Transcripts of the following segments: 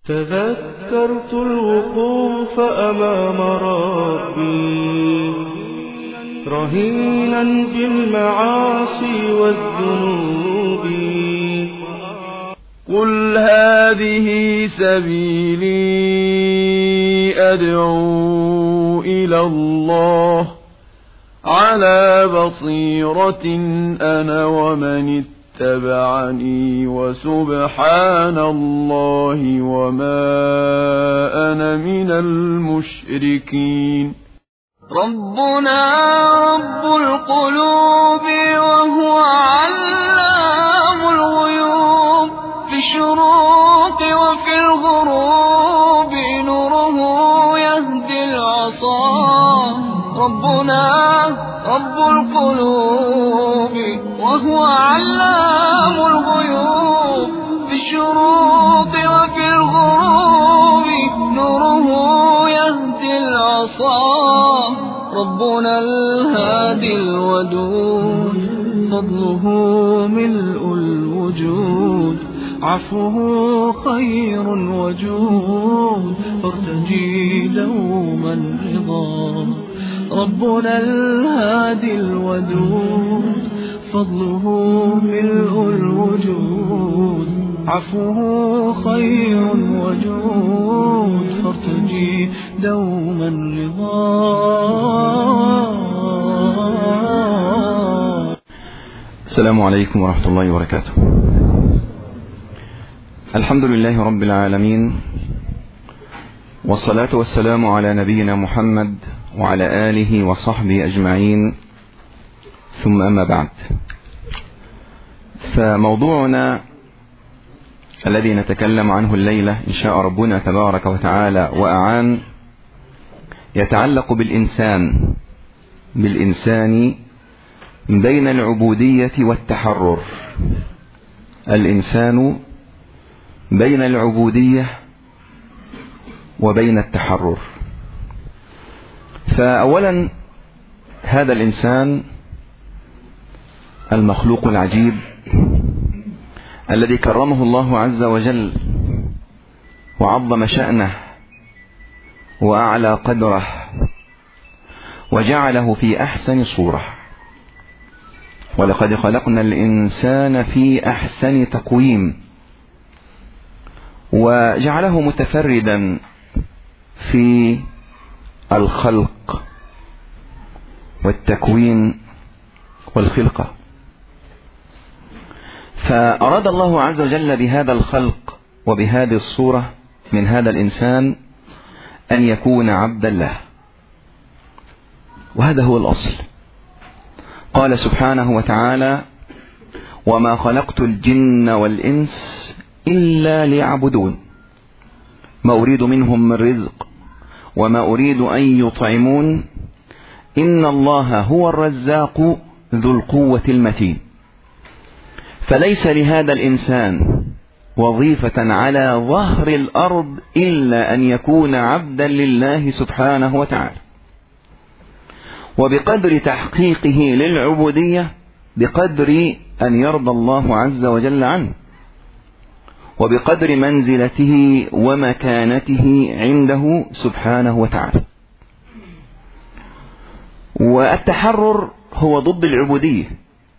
تذكرت الوقوف أمام ربي رهينا بالمعاصي والذنوب. قل هذه سبيلي أدعو إلى الله على بصيرة أنا ومن اتبعني وسبحان الله وما أنا من المشركين. ربنا رب القلوب وهو علام الغيوب، في الشروق وفي الغروب نوره يهدي العصا. ربنا رب القلوب وهو علام الغيوب، في الشروق وفي الغروب نوره يهدي العصا. ربنا الهادي الودود فضله ملء الوجود، عفوه خير وجود فارتجي دوما رضا. ربنا الهادي الودود فضله ملء الوجود، عفوه خير وجود فارتجي دوما رضا. السلام عليكم ورحمة الله وبركاته. الحمد لله رب العالمين، والصلاة والسلام على نبينا محمد وعلى آله وصحبه أجمعين، ثم أما بعد. فموضوعنا الذي نتكلم عنه الليلة إن شاء ربنا تبارك وتعالى وأعان يتعلق بالإنسان بين العبودية والتحرر. الإنسان بين العبودية وبين التحرر. فأولا هذا الإنسان المخلوق العجيب الذي كرمه الله عز وجل وعظم شأنه وأعلى قدره وجعله في أحسن صورة. ولقد خلقنا الإنسان في أحسن تقويم، وجعله متفردا في الخلق والتكوين والخلقة. فأراد الله عز وجل بهذا الخلق وبهذه الصورة من هذا الإنسان أن يكون عبدا له، وهذا هو الأصل. قال سبحانه وتعالى: وما خلقت الجن والإنس إلا ليعبدون ما أريد منهم من رزق وما أريد أن يطعمون إن الله هو الرزاق ذو القوة المتين. فليس لهذا الإنسان وظيفة على ظهر الأرض إلا أن يكون عبدا لله سبحانه وتعالى، وبقدر تحقيقه للعبودية بقدر أن يرضى الله عز وجل عنه، وبقدر منزلته ومكانته عنده سبحانه وتعالى. والتحرر هو ضد العبودية،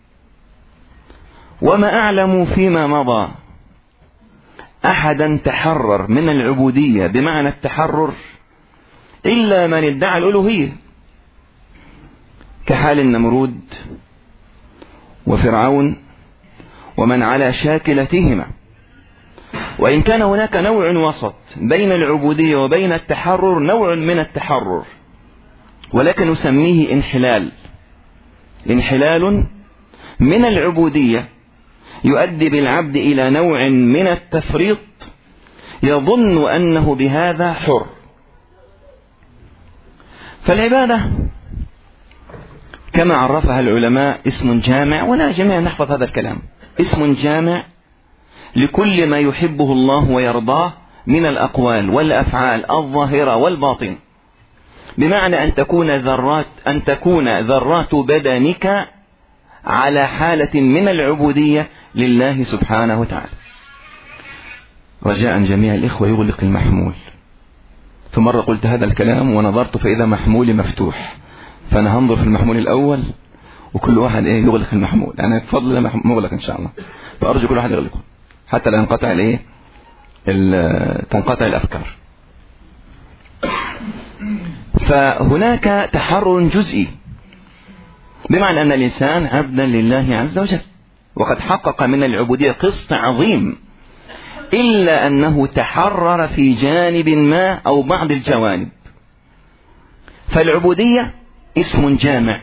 وما أعلم فيما مضى أحدا تحرر من العبودية بمعنى التحرر إلا من ادعى الألوهية، كحال النمرود وفرعون ومن على شاكلتهما. وإن كان هناك نوع وسط بين العبودية وبين التحرر، نوع من التحرر ولكن نسميه انحلال من العبودية يؤدي بالعبد إلى نوع من التفريط يظن أنه بهذا حر. فالعبادة كما عرفها العلماء اسم جامع، ولا جميع نحفظ هذا الكلام، اسم جامع لكل ما يحبه الله ويرضاه من الأقوال والأفعال الظاهرة والباطن، بمعنى أن تكون ذرات بدنك على حالة من العبودية لله سبحانه وتعالى. رجاء جميع الإخوة يغلق المحمول. فمرة قلت هذا الكلام ونظرت فإذا محمولي مفتوح، فأنا هنظر في المحمول الأول وكل واحد يغلق المحمول. أنا بفضل الله مغلق إن شاء الله، فأرجو كل واحد يغلقه حتى لا ينقطع تنقطع الأفكار. فهناك تحرر جزئي، بمعنى أن الإنسان عبدا لله عز وجل، وقد حقق من العبودية قسط عظيم، إلا أنه تحرر في جانب ما أو بعض الجوانب. فالعبودية اسم جامع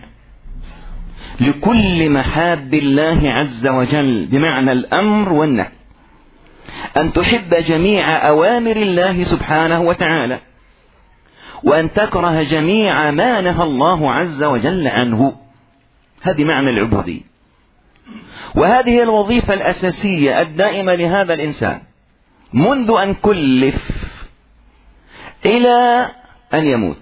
لكل محاب الله عز وجل، بمعنى الأمر والنهي، أن تحب جميع أوامر الله سبحانه وتعالى، وأن تكره جميع ما نهى الله عز وجل عنه. هذه معنى العبودية، وهذه الوظيفة الأساسية الدائمة لهذا الإنسان منذ أن كلف إلى أن يموت.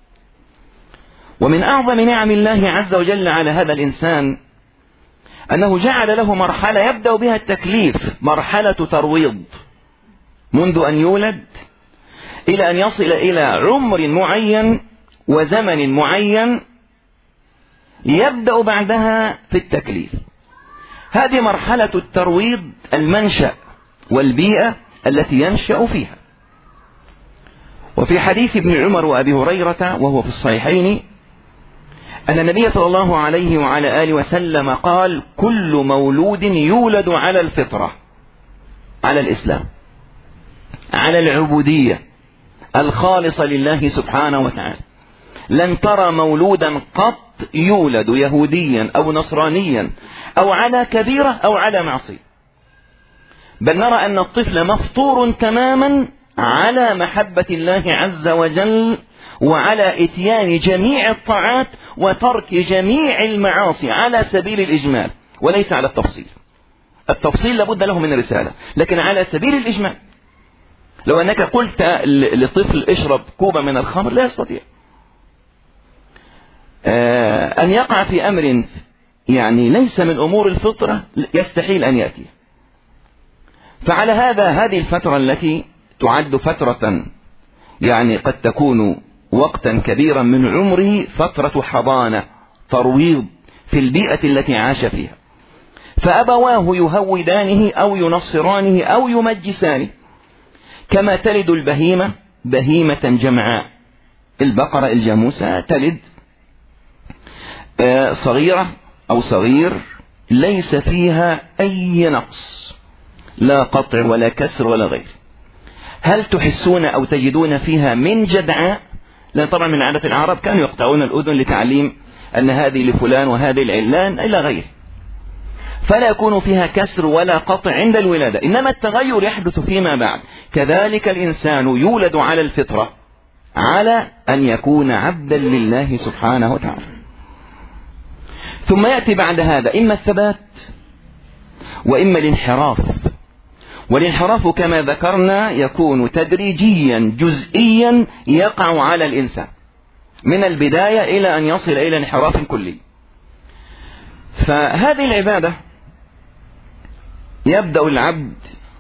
ومن أعظم نعم الله عز وجل على هذا الإنسان أنه جعل له مرحلة يبدأ بها التكليف، مرحلة ترويض، منذ أن يولد إلى أن يصل إلى عمر معين وزمن معين يبدأ بعدها في التكليف. هذه مرحلة الترويض، المنشأ والبيئة التي ينشأ فيها. وفي حديث ابن عمر وأبي هريرة وهو في الصحيحين أن النبي صلى الله عليه وعلى آله وسلم قال: كل مولود يولد على الفطرة، على الإسلام، على العبودية الخالصة لله سبحانه وتعالى. لن ترى مولودا قط يولد يهوديا أو نصرانيا أو على كبيرة أو على معصية، بل نرى أن الطفل مفطور تماما على محبة الله عز وجل، وعلى إتيان جميع الطاعات وترك جميع المعاصي على سبيل الإجمال وليس على التفصيل. التفصيل لابد له من رسالة، لكن على سبيل الإجمال. لو أنك قلت لطفل اشرب كوبا من الخمر لا يستطيع. أن يقع في أمر يعني ليس من أمور الفطرة يستحيل أن يأتي. فعلى هذه الفترة التي تعد فترة يعني قد تكون وقتا كبيرا من عمره فترة حضانة، ترويض في البيئة التي عاش فيها، فأبواه يهودانه أو ينصرانه أو يمجسانه، كما تلد البهيمة بهيمة جمعاء. البقرة الجاموسة تلد صغيرة أو صغير ليس فيها أي نقص، لا قطع ولا كسر ولا غير. هل تحسون أو تجدون فيها من جدعاء؟ لأن طبعا من عادة العرب كانوا يقطعون الأذن لتعليم أن هذه لفلان وهذه العلان إلى غيره، فلا يكون فيها كسر ولا قطع عند الولادة، إنما التغير يحدث فيما بعد. كذلك الإنسان يولد على الفطرة، على أن يكون عبدا لله سبحانه وتعالى. ثم يأتي بعد هذا إما الثبات وإما الانحراف. والانحراف كما ذكرنا يكون تدريجيا جزئيا يقع على الإنسان من البداية إلى أن يصل إلى انحراف كلي. فهذه العبادة يبدأ العبد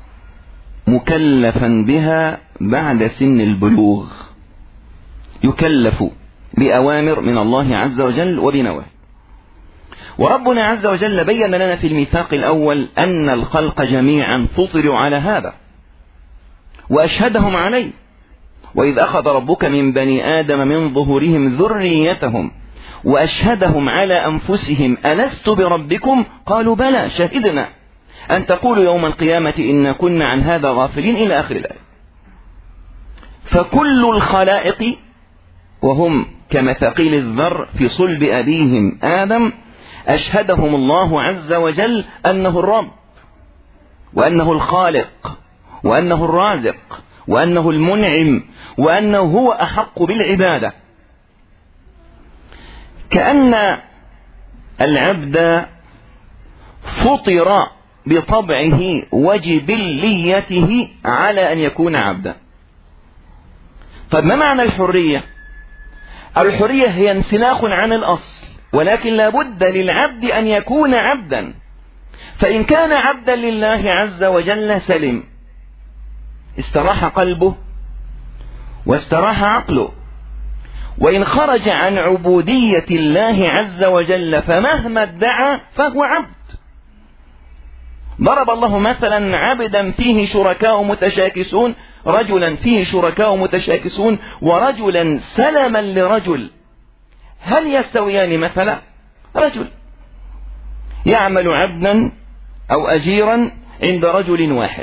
مكلفا بها بعد سن البلوغ، يكلف بأوامر من الله عز وجل وبنواهي. وربنا عز وجل بين لنا في الميثاق الأول أن الخلق جميعا فطروا على هذا وأشهدهم عليه: وإذ أخذ ربك من بني آدم من ظهورهم ذريتهم وأشهدهم على أنفسهم ألست بربكم قالوا بلى شهدنا أن تقولوا يوم القيامة إنا كنا عن هذا غافلين إلى آخر الآية. فكل الخلائق وهم كمثاقيل الذر في صلب أبيهم آدم أشهدهم الله عز وجل أنه الرب، وأنه الخالق، وأنه الرازق، وأنه المنعم، وأنه هو أحق بالعبادة. كأن العبد فطر بطبعه وجبليته على أن يكون عبدا. طيب ما معنى الحرية؟ الحرية هي انسلاخ عن الأصل، ولكن لا بد للعبد أن يكون عبدا. فإن كان عبدا لله عز وجل سلم، استراح قلبه واستراح عقله. وإن خرج عن عبودية الله عز وجل فمهما ادعى فهو عبد. ضرب الله مثلا عبدا فيه شركاء متشاكسون، رجلا فيه شركاء متشاكسون ورجلا سلما لرجل، هل يستويان مثلا؟ رجل يعمل عبدا أو أجيرا عند رجل واحد،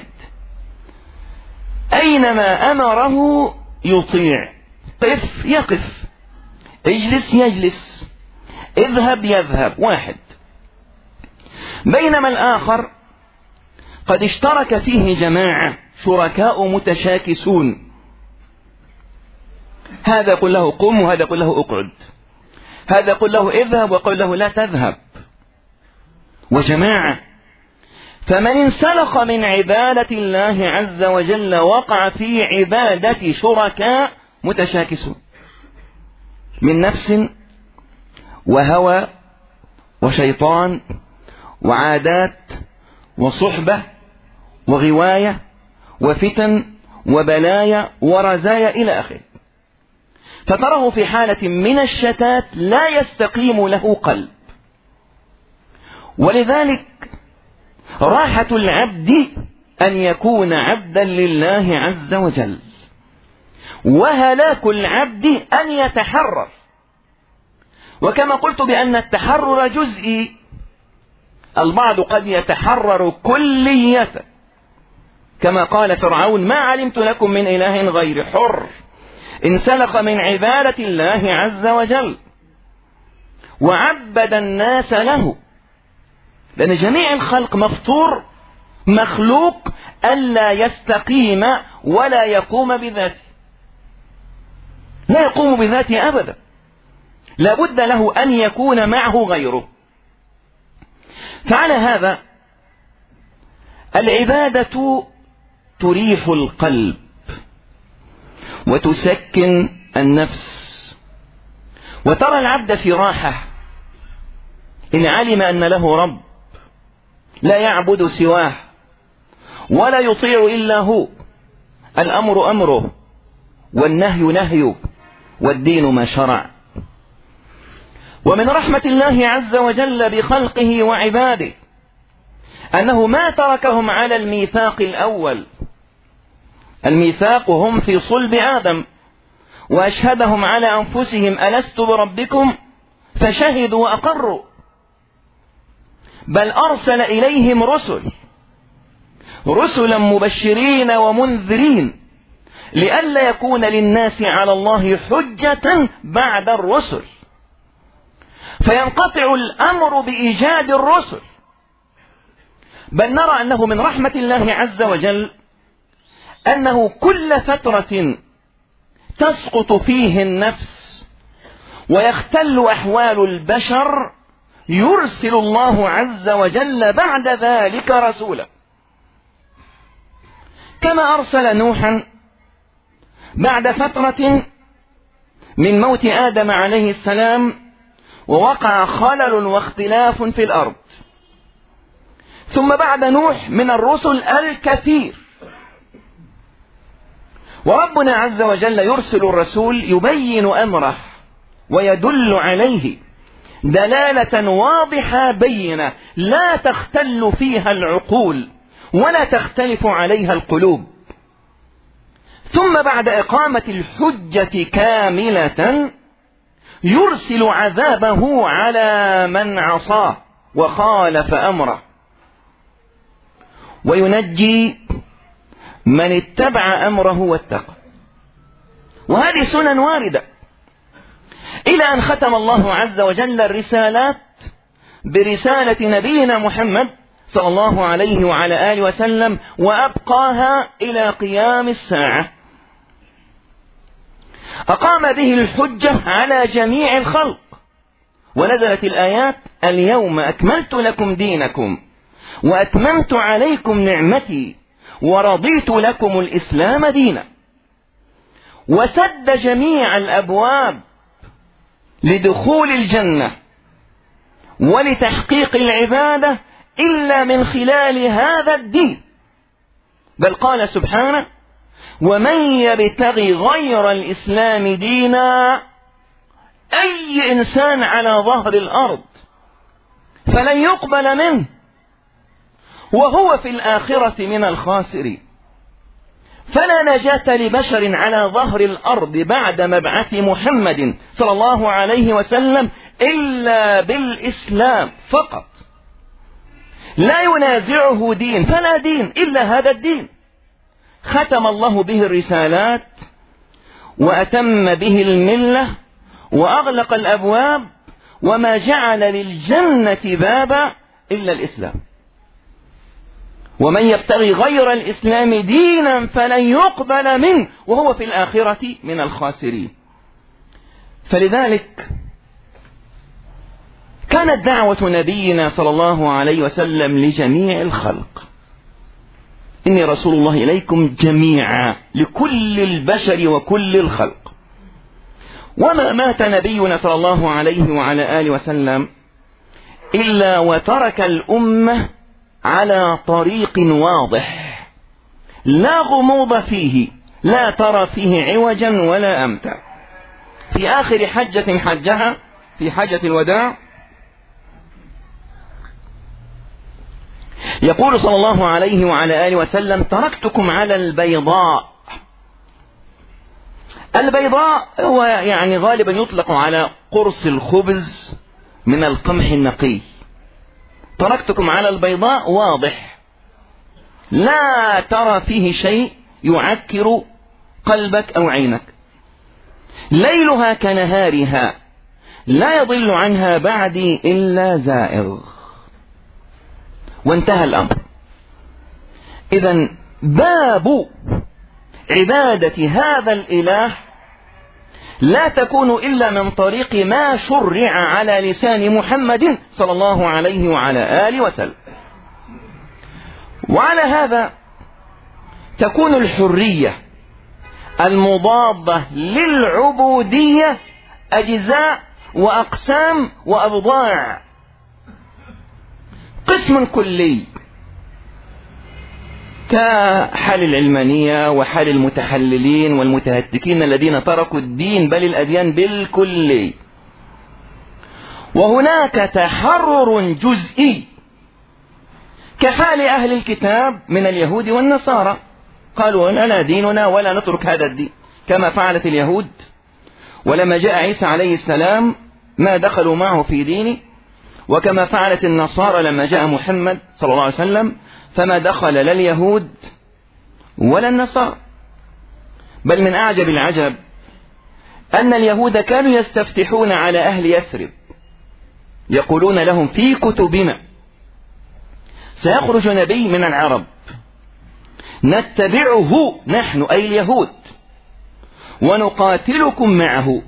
أينما أمره يطيع، قف يقف، اجلس يجلس، اذهب يذهب، واحد. بينما الآخر قد اشترك فيه جماعة شركاء متشاكسون، هذا يقول له قم وهذا يقول له اقعد، هذا يقول له اذهب ويقول له لا تذهب، وجماعة. فمن انسلخ من عبادة الله عز وجل وقع في عبادة شركاء متشاكسون من نفس وهوى وشيطان وعادات وصحبة وغواية وفتن وبلايا ورزايا إلى آخره، فتراه في حالة من الشتات لا يستقيم له قلب. ولذلك راحة العبد أن يكون عبدا لله عز وجل، وهلاك العبد أن يتحرر. وكما قلت بأن التحرر جزئي، البعض قد يتحرر كلية، كما قال فرعون ما علمت لكم من إله غير، حر انسلخ من عبادة الله عز وجل وعبد الناس له، لأن جميع الخلق مفطور مخلوق ألا يستقيم ولا يقوم بذاته، لا يقوم بذاته أبدا، لا بد له أن يكون معه غيره. فعلى هذا العبادة تريح القلب وتسكن النفس، وترى العبد في راحة إن علم أن له رب لا يعبد سواه ولا يطيع إلا هو، الأمر أمره والنهي نهيه والدين ما شرع. ومن رحمة الله عز وجل بخلقه وعباده أنه ما تركهم على الميثاق الأول، الميثاق هم في صلب آدم، وأشهدهم على أنفسهم ألست بربكم فشهدوا وأقروا، بل أرسل إليهم رسلا مبشرين ومنذرين لئلا يكون للناس على الله حجة بعد الرسل، فينقطع الأمر بإيجاد الرسل. بل نرى أنه من رحمة الله عز وجل أنه كل فترة تسقط فيه النفس ويختل أحوال البشر يرسل الله عز وجل بعد ذلك رسولا، كما أرسل نوحا بعد فترة من موت آدم عليه السلام ووقع خلل واختلاف في الأرض، ثم بعد نوح من الرسل الكثير. وربنا عز وجل يرسل الرسول يبين أمره ويدل عليه دلالة واضحة بينة لا تختل فيها العقول ولا تختلف عليها القلوب. ثم بعد إقامة الحجة كاملة يرسل عذابه على من عصاه وخالف أمره، وينجي من اتبع أمره واتقى. وهذه سنن واردة إلى أن ختم الله عز وجل الرسالات برسالة نبينا محمد صلى الله عليه وعلى آله وسلم، وأبقاها إلى قيام الساعة. أقام به الحجة على جميع الخلق، ونزلت الآيات اليوم أكملت لكم دينكم وأتممت عليكم نعمتي ورضيت لكم الإسلام دينا، وسد جميع الأبواب لدخول الجنة ولتحقيق العبادة إلا من خلال هذا الدين. بل قال سبحانه ومن يبتغي غير الإسلام دينا، أي إنسان على ظهر الأرض، فلن يقبل منه وهو في الآخرة من الخاسرين. فلا نجاة لبشر على ظهر الأرض بعد مبعث محمد صلى الله عليه وسلم إلا بالإسلام فقط. لا ينازعه دين، فلا دين إلا هذا الدين. ختم الله به الرسالات وأتم به الملة وأغلق الأبواب، وما جعل للجنة بابا إلا الإسلام. ومن يبتغي غير الإسلام دينا فلن يقبل منه وهو في الآخرة من الخاسرين. فلذلك كانت دعوة نبينا صلى الله عليه وسلم لجميع الخلق: إني رسول الله إليكم جميعا، لكل البشر وكل الخلق. وما مات نبينا صلى الله عليه وعلى آله وسلم إلا وترك الأمة على طريق واضح لا غموض فيه، لا ترى فيه عوجا ولا أمتا. في آخر حجة حجها في حجة الوداع يقول صلى الله عليه وعلى آله وسلم: تركتكم على البيضاء. البيضاء هو يعني غالبا يطلق على قرص الخبز من القمح النقي. تركتكم على البيضاء واضح لا ترى فيه شيء يعكر قلبك أو عينك، ليلها كنهارها لا يضل عنها بعدي إلا زائغ. وانتهى الأمر. إذن باب عبادة هذا الإله لا تكون إلا من طريق ما شرع على لسان محمد صلى الله عليه وعلى آله وسلم. وعلى هذا تكون الحرية المضادة للعبودية أجزاء وأقسام وأبضاع. قسم كلي كحال العلمانية وحال المتحللين والمتهتكين الذين تركوا الدين بل الأديان بالكلي. وهناك تحرر جزئي كحال أهل الكتاب من اليهود والنصارى، قالوا لنا ديننا ولا نترك هذا الدين، كما فعلت اليهود. ولما جاء عيسى عليه السلام ما دخلوا معه في دينه، وكما فعلت النصارى لما جاء محمد صلى الله عليه وسلم فما دخل لا اليهود ولا النصارى. بل من أعجب العجب أن اليهود كانوا يستفتحون على أهل يثرب، يقولون لهم: في كتبنا سيخرج نبي من العرب نتبعه نحن أي اليهود ونقاتلكم معه.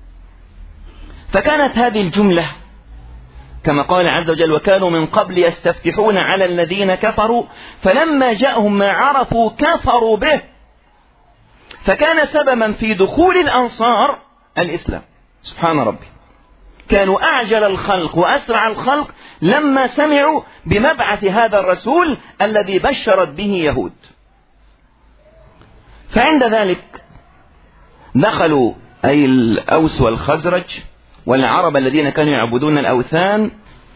فكانت هذه الجملة كما قال عز وجل: وكانوا من قبل يستفتحون على الذين كفروا فلما جاءهم ما عرفوا كفروا به. فكان سببا في دخول الأنصار الإسلام. سبحان ربي، كانوا أعجل الخلق وأسرع الخلق لما سمعوا بمبعث هذا الرسول الذي بشرت به يهود. فعند ذلك دخلوا أي الأوس والخزرج والعرب الذين كانوا يعبدون الأوثان.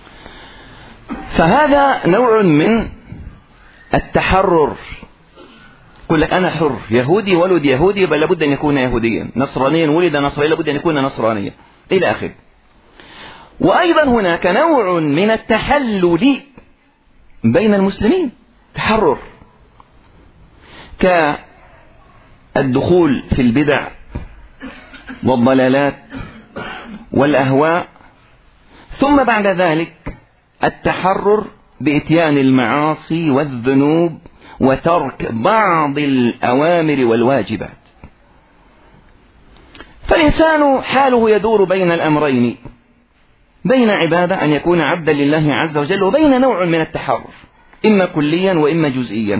فهذا نوع من التحرر. يقول لك: أنا حر، يهودي ولد يهودي بل لابد أن يكون يهوديا، نصرانيا ولد نصرانيا لابد أن يكون نصرانيا، إلى آخره. وأيضا هناك نوع من التحلل بين المسلمين، تحرر، كالدخول في البدع والضلالات والأهواء، ثم بعد ذلك التحرر بإتيان المعاصي والذنوب وترك بعض الأوامر والواجبات. فالإنسان حاله يدور بين الأمرين، بين عبادة أن يكون عبدا لله عز وجل، وبين نوع من التحرر إما كليا وإما جزئيا.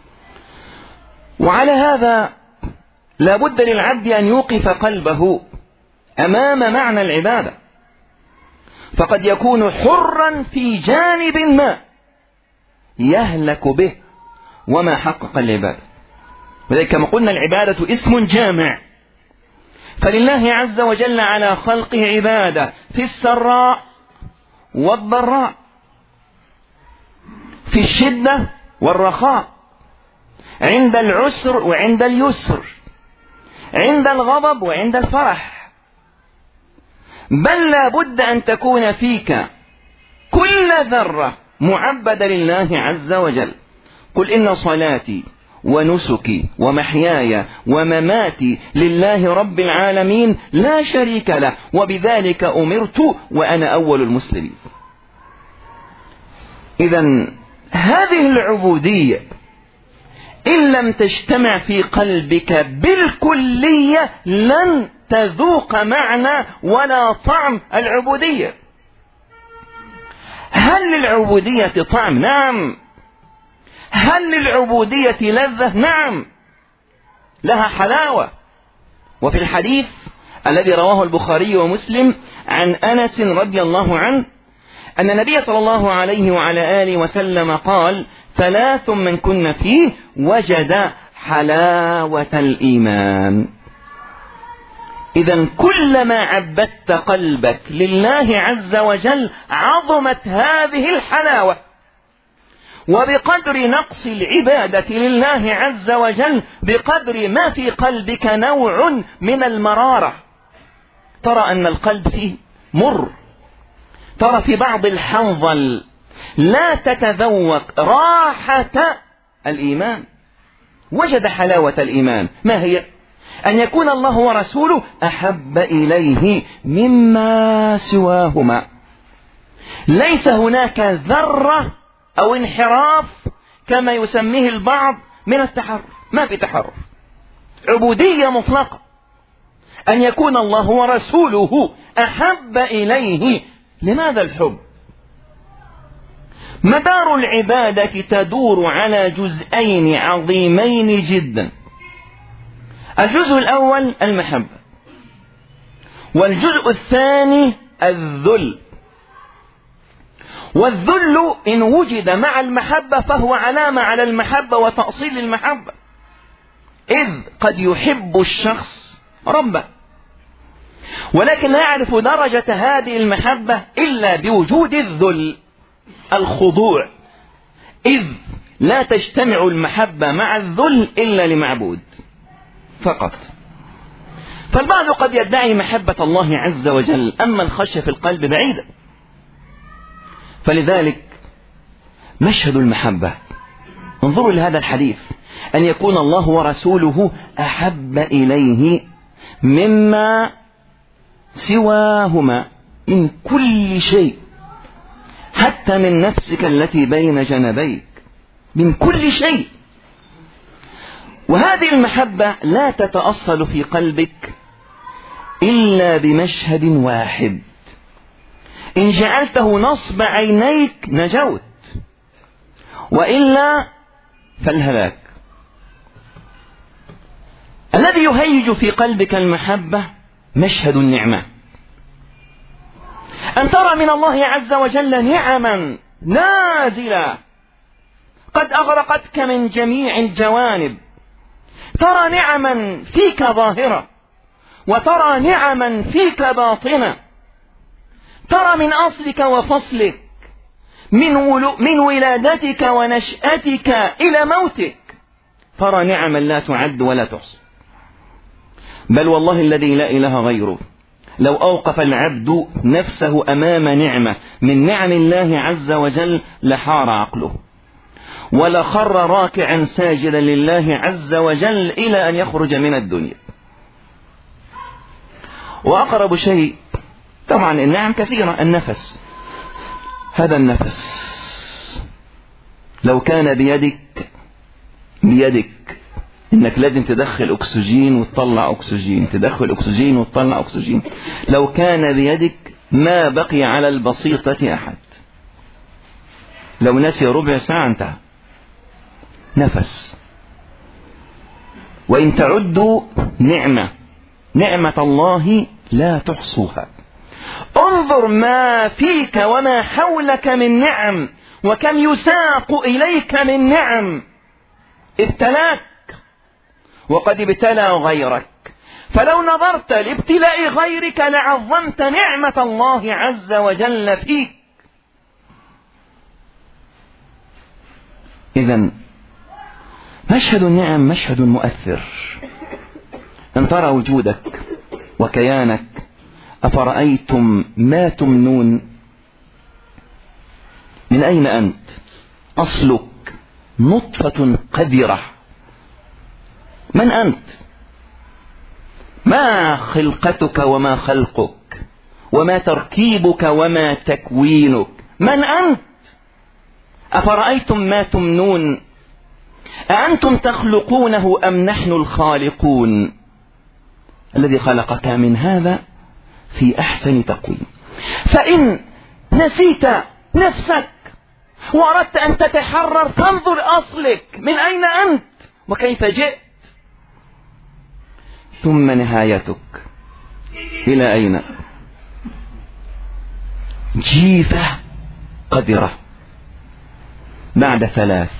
وعلى هذا لا بد للعبد أن يوقف قلبه أمام معنى العبادة، فقد يكون حرا في جانب ما يهلك به وما حقق العبادة، ولذلك كما قلنا العبادة اسم جامع، فلله عز وجل على خلقه عبادة في السراء والضراء، في الشدة والرخاء، عند العسر وعند اليسر، عند الغضب وعند الفرح. بل لا بد أن تكون فيك كل ذرة معبدة لله عز وجل. قل إن صلاتي ونسكي ومحياي ومماتي لله رب العالمين لا شريك له وبذلك أمرت وأنا أول المسلمين. إذن هذه العبودية إن لم تجتمع في قلبك بالكلية لن تذوق معنى ولا طعم العبودية. هل للعبودية طعم؟ نعم. هل للعبودية لذة؟ نعم، لها حلاوة. وفي الحديث الذي رواه البخاري ومسلم عن أنس رضي الله عنه أن النبي صلى الله عليه وعلى آله وسلم قال: 3 من كن فيه وجد حلاوة الإيمان. إذن كلما عبدت قلبك لله عز وجل عظمت هذه الحلاوة، وبقدر نقص العبادة لله عز وجل بقدر ما في قلبك نوع من المرارة. ترى أن القلب فيه مر، ترى في بعض الحنظل لا تتذوق راحة الإيمان. وجد حلاوة الإيمان، ما هي؟ أن يكون الله ورسوله أحب إليه مما سواهما. ليس هناك ذرة أو انحراف كما يسميه البعض من التحرف، ما في تحرف، عبودية مطلقة. أن يكون الله ورسوله أحب إليه. لماذا الحب؟ مدار العبادة تدور على جزئين عظيمين جدا. الجزء الأول المحبة، والجزء الثاني الذل. والذل إن وجد مع المحبة فهو علامة على المحبة وتأصيل المحبة، إذ قد يحب الشخص ربه ولكن لا يعرف درجة هذه المحبة إلا بوجود الذل، الخضوع، إذ لا تجتمع المحبة مع الذل إلا لمعبود فقط. فالبعض قد يدعي محبة الله عز وجل، أما الخشية في القلب بعيدة. فلذلك مشهد المحبة، انظروا لهذا الحديث، أن يكون الله ورسوله أحب إليه مما سواهما، من كل شيء، حتى من نفسك التي بين جنبيك، من كل شيء. وهذه المحبة لا تتأصل في قلبك إلا بمشهد واحد، إن جعلته نصب عينيك نجوت، وإلا فالهلاك. الذي يهيج في قلبك المحبة مشهد النعمة، أن ترى من الله عز وجل نعما نازلة قد أغرقتك من جميع الجوانب. ترى نعما فيك ظاهرة، وترى نعما فيك باطنة. ترى من أصلك وفصلك، من ولادتك ونشأتك إلى موتك، ترى نعما لا تعد ولا تحصى. بل والله الذي لا إله غيره، لو أوقف العبد نفسه أمام نعمة من نعم الله عز وجل لحار عقله، ولخر راكعا ساجدا لله عز وجل إلى أن يخرج من الدنيا. وأقرب شيء طبعا النعم كثيرة، النفس. هذا النفس لو كان بيدك إنك لازم تدخل أكسجين وتطلع أكسجين، تدخل أكسجين وتطلع أكسجين، لو كان بيدك ما بقي على البسيطة أحد. لو نسي ربع ساعة انتهى. نفس. وإن تعدوا نعمة الله لا تحصوها. انظر ما فيك وما حولك من نعم، وكم يساق إليك من نعم. ابتلاك وقد ابتلى غيرك، فلو نظرت لابتلاء غيرك لعظمت نعمة الله عز وجل فيك. إذن مشهد النعم مشهد مؤثر. إن ترى وجودك وكيانك أفرأيتم ما تمنون. من أين أنت؟ أصلك نطفة قذرة. من أنت؟ ما خلقتك وما خلقك، وما تركيبك وما تكوينك. من أنت؟ أفرأيتم ما تمنون. أأنتم تخلقونه أم نحن الخالقون؟ الذي خلقك من هذا في أحسن تقويم. فإن نسيت نفسك وأردت أن تتحرر فانظر أصلك، من أين أنت وكيف جئت، ثم نهايتك إلى أين؟ جيفة قذرة. بعد 3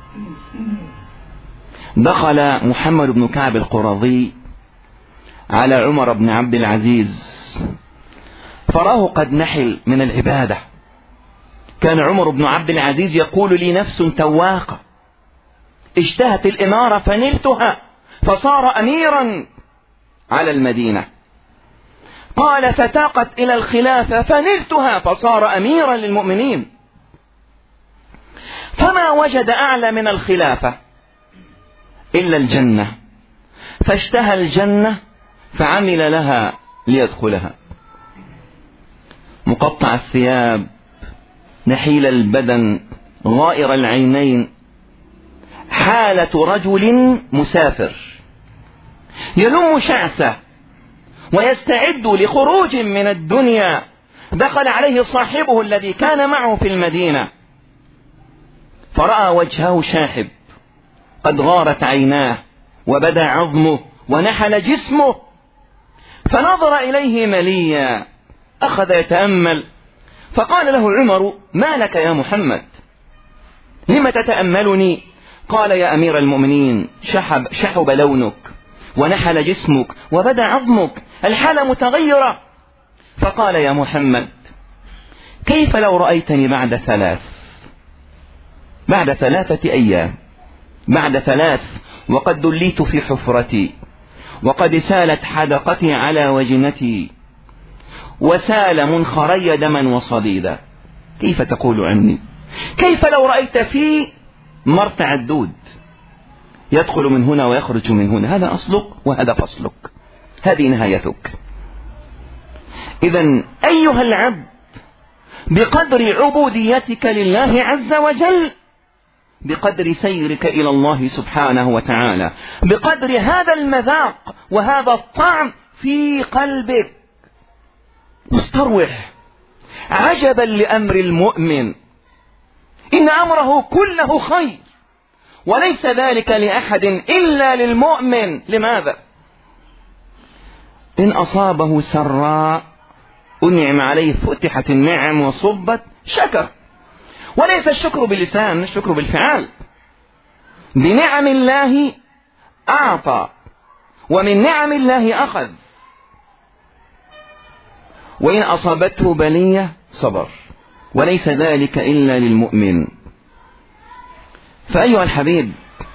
دخل محمد بن كعب القرظي على عمر بن عبد العزيز فراه قد نحل من العبادة. كان عمر بن عبد العزيز يقول لي نفس تواقة، اشتهت الإمارة فنلتها فصار أميرا على المدينة. قال فتاقت إلى الخلافة فنلتها فصار أميرا للمؤمنين. فما وجد أعلى من الخلافة إلا الجنة، فاشتهى الجنة فعمل لها ليدخلها. مقطع الثياب، نحيل البدن، غائر العينين، حالة رجل مسافر يلم شعثه ويستعد لخروج من الدنيا. دخل عليه صاحبه الذي كان معه في المدينة فرأى وجهه شاحب، قد غارت عيناه وبدا عظمه ونحل جسمه، فنظر إليه مليا، أخذ يتأمل، فقال له عمر: ما لك يا محمد؟ لم تتأملني؟ قال: يا أمير المؤمنين، شحب لونك ونحل جسمك وبدا عظمك، الحالة متغيرة. فقال: يا محمد، كيف لو رأيتني بعد 3 أيام، بعد 3 وقد دليت في حفرتي، وقد سالت حدقتي على وجنتي، وسال منخري دما وصديدا، كيف تقول عني؟ كيف لو رأيت في مرتع الدود يدخل من هنا ويخرج من هنا؟ هذا أصلك وهذا فصلك، هذه نهايتك. إذن أيها العبد، بقدر عبوديتك لله عز وجل، بقدر سيرك إلى الله سبحانه وتعالى، بقدر هذا المذاق وهذا الطعم في قلبك، استروح. عجبا لأمر المؤمن، إن أمره كله خير، وليس ذلك لأحد إلا للمؤمن. لماذا؟ إن أصابه سراء أنعم عليه، فتحت النعم وصبت، شكر. وليس الشكر باللسان، الشكر بالفعال. بنعم الله أعطى، ومن نعم الله أخذ. وإن أصابته بلية صبر، وليس ذلك إلا للمؤمن. فأيها الحبيب،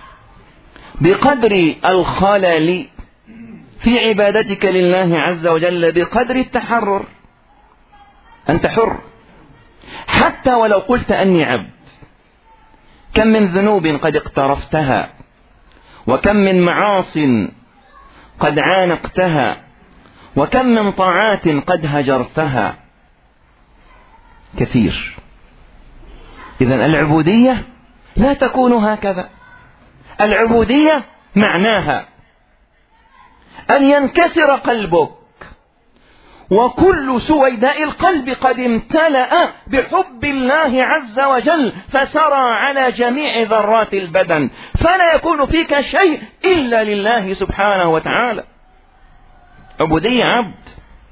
بقدر الخلل في عبادتك لله عز وجل، بقدر التحرر، أنت حر. حتى ولو قلت أني عبد، كم من ذنوب قد اقترفتها، وكم من معاص قد عانقتها، وكم من طاعات قد هجرتها، كثير. إذن العبودية لا تكون هكذا. العبودية معناها أن ينكسر قلبك، وكل سويداء القلب قد امتلأ بحب الله عز وجل، فسرى على جميع ذرات البدن، فلا يكون فيك شيء إلا لله سبحانه وتعالى. عبودية عبد.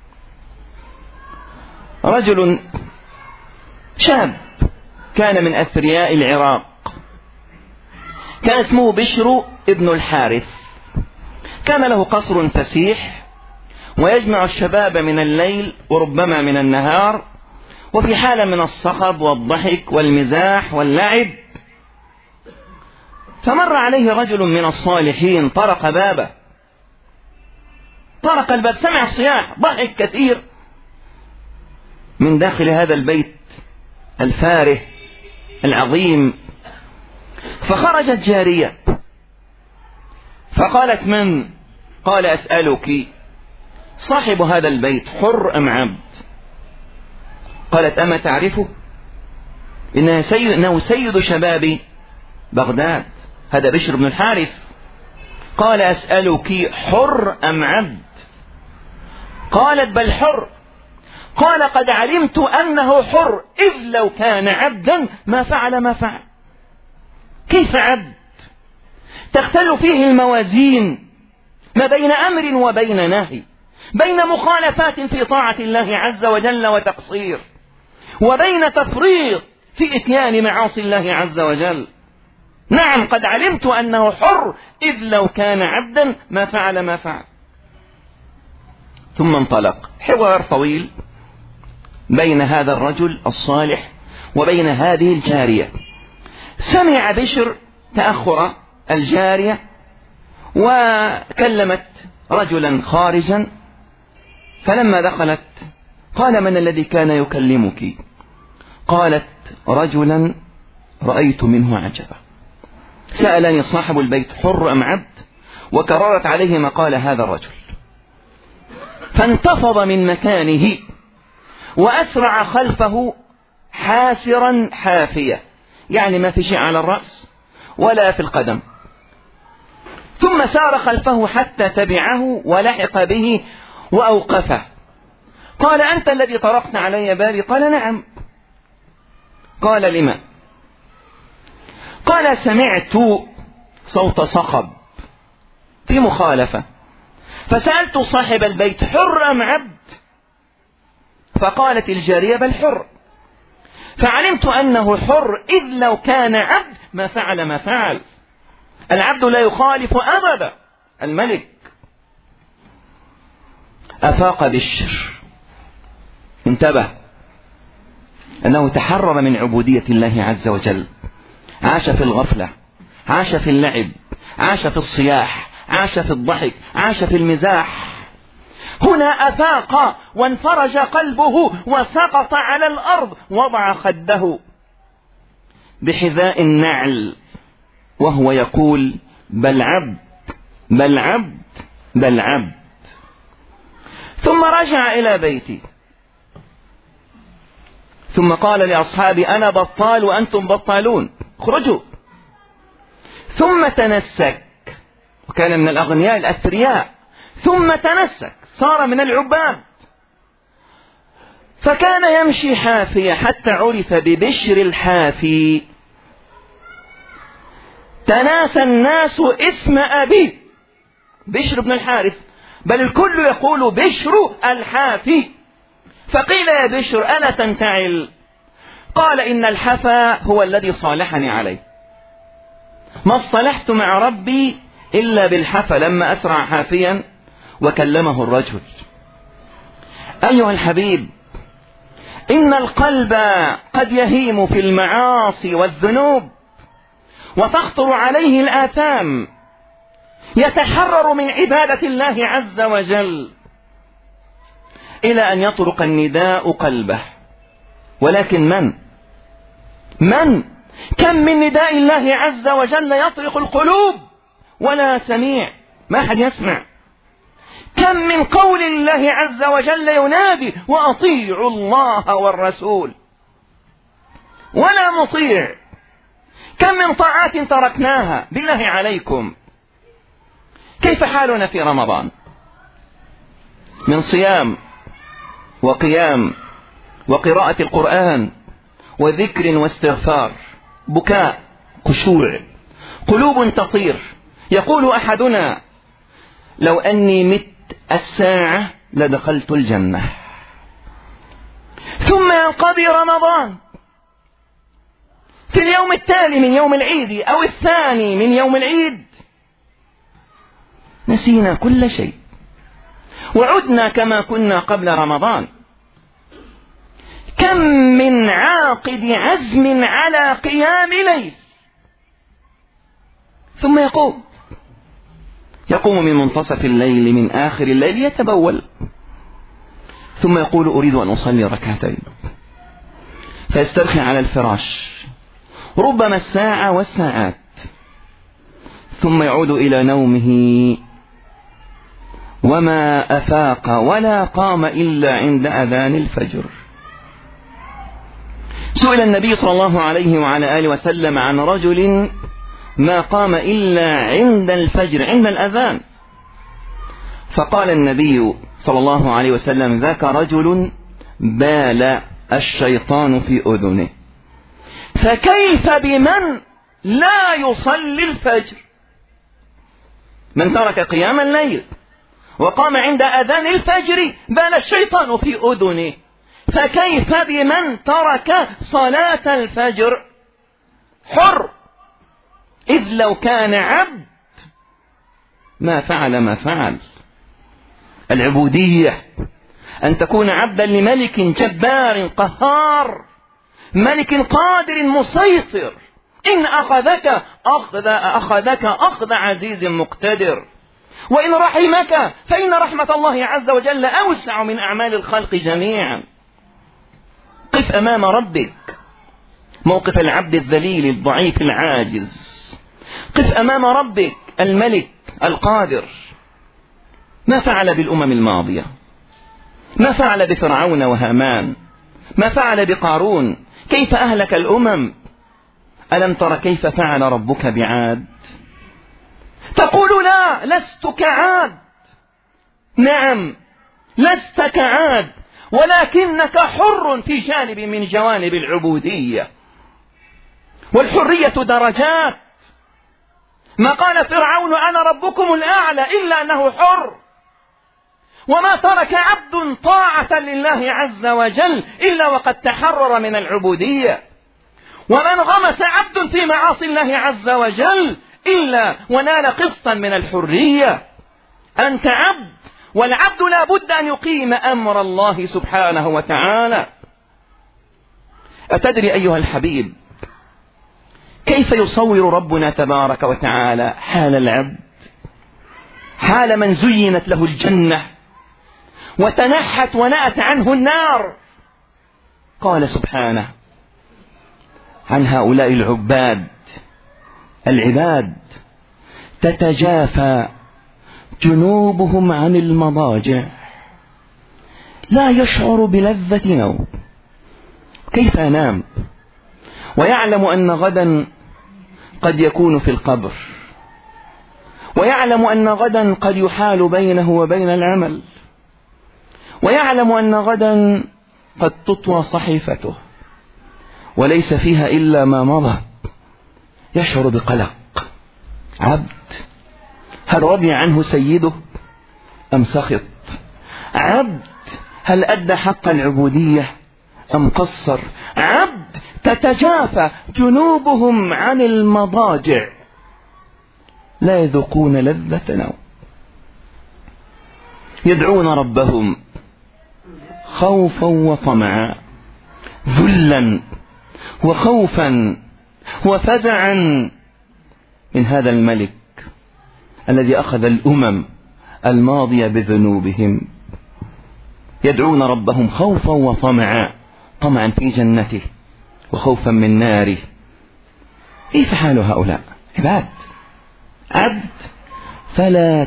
رجل شاب كان من أثرياء العراق، كان اسمه بشر ابن الحارث، كان له قصر فسيح ويجمع الشباب من الليل وربما من النهار، وفي حالة من الصخب والضحك والمزاح واللعب. فمر عليه رجل من الصالحين طرق بابه، طرق الباب، سمع الصياح، ضحك كثير من داخل هذا البيت الفاره العظيم. فخرجت جارية فقالت: من؟ قال: أسألك، صاحب هذا البيت حر أم عبد؟ قالت: أما تعرفه؟ إنه سيد شباب بغداد، هذا بشر بن الحارث. قال: أسألك حر أم عبد؟ قالت: بل حر. قال: قد علمت أنه حر، إذ لو كان عبدا ما فعل ما فعل. كيف عبد؟ تختل فيه الموازين ما بين أمر وبين نهي، بين مخالفات في طاعة الله عز وجل وتقصير، وبين تفريط في إتيان معاصي الله عز وجل. نعم، قد علمت أنه حر، إذ لو كان عبدا ما فعل ما فعل. ثم انطلق. حوار طويل بين هذا الرجل الصالح وبين هذه الجارية. سمع بشر تأخر الجارية وكلمت رجلا خارجا، فلما دخلت قال: من الذي كان يكلمك؟ قالت: رجلا رأيت منه عجبا، سألني صاحب البيت حر أم عبد، وكررت عليه ما قال هذا الرجل. فانتفض من مكانه وأسرع خلفه حاسرا حافية، يعني ما في شيء على الرأس ولا في القدم. ثم سار خلفه حتى تبعه ولحق به وأوقفه. قال: أنت الذي طرقت علي بابي؟ قال: نعم. قال: لما؟ قال: سمعت صوت صخب في مخالفة، فسألت صاحب البيت حر أم عبد؟ فقالت الجارية: بل حر. فعلمت أنه حر، إذ لو كان عبد ما فعل ما فعل. العبد لا يخالف أبدا الملك. أفاق بشر، انتبه أنه تحرر من عبودية الله عز وجل، عاش في الغفلة، عاش في اللعب، عاش في الصياح، عاش في الضحك، عاش في المزاح. هنا أفاق وانفرج قلبه وسقط على الأرض، وضع خده بحذاء النعل وهو يقول: بل عبد، بل عبد، بل عبد. ثم رجع إلى بيتي، ثم قال لأصحابي: أنا بطال وأنتم بطالون، اخرجوا. ثم تنسك، وكان من الأغنياء الأثرياء، ثم تنسك، صار من العباد، فكان يمشي حافية حتى عرف ببشر الحافي. تناسى الناس اسم أبيه بشر بن الحارث، بل الكل يقول بشر الحافي. فقيل: يا بشر ألا تنتعل؟ قال: إن الحفا هو الذي صالحني عليه، ما اصطلحت مع ربي إلا بالحفا. لما أسرع حافيا وكلمه الرجل. أيها الحبيب، إن القلب قد يهيم في المعاصي والذنوب وتخطر عليه الآثام، يتحرر من عبادة الله عز وجل إلى أن يطرق النداء قلبه. ولكن من كم من نداء الله عز وجل يطرق القلوب ولا سميع، ما أحد يسمع. كم من قول الله عز وجل ينادي: وأطيعوا الله والرسول، ولا مطيع. كم من طاعات تركناها بالله عليكم. كيف حالنا في رمضان من صيام وقيام وقراءة القرآن وذكر واستغفار، بكاء، خشوع، قلوب تطير. يقول أحدنا: لو أني مت الساعة لدخلت الجنة. ثم ينقضي رمضان في اليوم التالي من يوم العيد أو الثاني من يوم العيد، نسينا كل شيء وعدنا كما كنا قبل رمضان. كم من عاقد عزم على قيام ليل ثم يقوم من منتصف الليل من آخر الليل يتبول، ثم يقول أريد أن أصلي ركعتين، فيسترخي على الفراش ربما الساعة والساعات، ثم يعود إلى نومه وما أفاق ولا قام إلا عند أذان الفجر. سئل النبي صلى الله عليه وعلى آله وسلم عن رجل ما قام إلا عند الفجر عند الأذان، فقال النبي صلى الله عليه وسلم ذاك رجل بال الشيطان في أذنه. فكيف بمن لا يصلي الفجر؟ من ترك قيام الليل وقام عند أذان الفجر بال الشيطان في أذنه، فكيف بمن ترك صلاة الفجر؟ حر، إذ لو كان عبد ما فعل. العبودية أن تكون عبدا لملك جبار قهار، ملك قادر مسيطر، إن أخذك أخذ عزيز مقتدر، وإن رحمك فإن رحمة الله عز وجل أوسع من أعمال الخلق جميعا. قف أمام ربك موقف العبد الذليل الضعيف العاجز، قف أمام ربك الملك القادر. ما فعل بالأمم الماضية؟ ما فعل بفرعون وهامان؟ ما فعل بقارون؟ كيف أهلك الأمم؟ ألم تر كيف فعل ربك بعاد؟ تقول لا، لست كعاد. نعم لست كعاد، ولكنك حر في جانب من جوانب العبودية، والحرية درجات. ما قال فرعون أنا ربكم الأعلى إلا أنه حر، وما ترك عبد طاعة لله عز وجل إلا وقد تحرر من العبودية، ومن غمس عبد في معاصي الله عز وجل إلا ونال قسطا من الحرية. أنت عبد، والعبد لا بد أن يقيم أمر الله سبحانه وتعالى. أتدري أيها الحبيب كيف يصور ربنا تبارك وتعالى حال العبد، حال من زينت له الجنة وتنحت ونأت عنه النار؟ قال سبحانه عن هؤلاء العباد تتجافى جنوبهم عن المضاجع لا يشعر بلذة نوم. كيف ينام ويعلم أن غدا قد يكون في القبر، ويعلم أن غدا قد يحال بينه وبين العمل، ويعلم أن غدا قد تطوى صحيفته وليس فيها إلا ما مضى؟ يشعر بقلق. عبد هل رضي عنه سيده أم سخط؟ عبد هل أدى حق العبودية أم قصر؟ عبد تتجافى جنوبهم عن المضاجع لا يذوقون لذة نوم، يدعون ربهم خوفا وطمعا، ذلا وخوفا وفزعا من هذا الملك الذي أخذ الأمم الماضية بذنوبهم. يدعون ربهم خوفا وطمعا، طمعا في جنته وخوفا من ناره. كيف حال هؤلاء؟ عبد فلا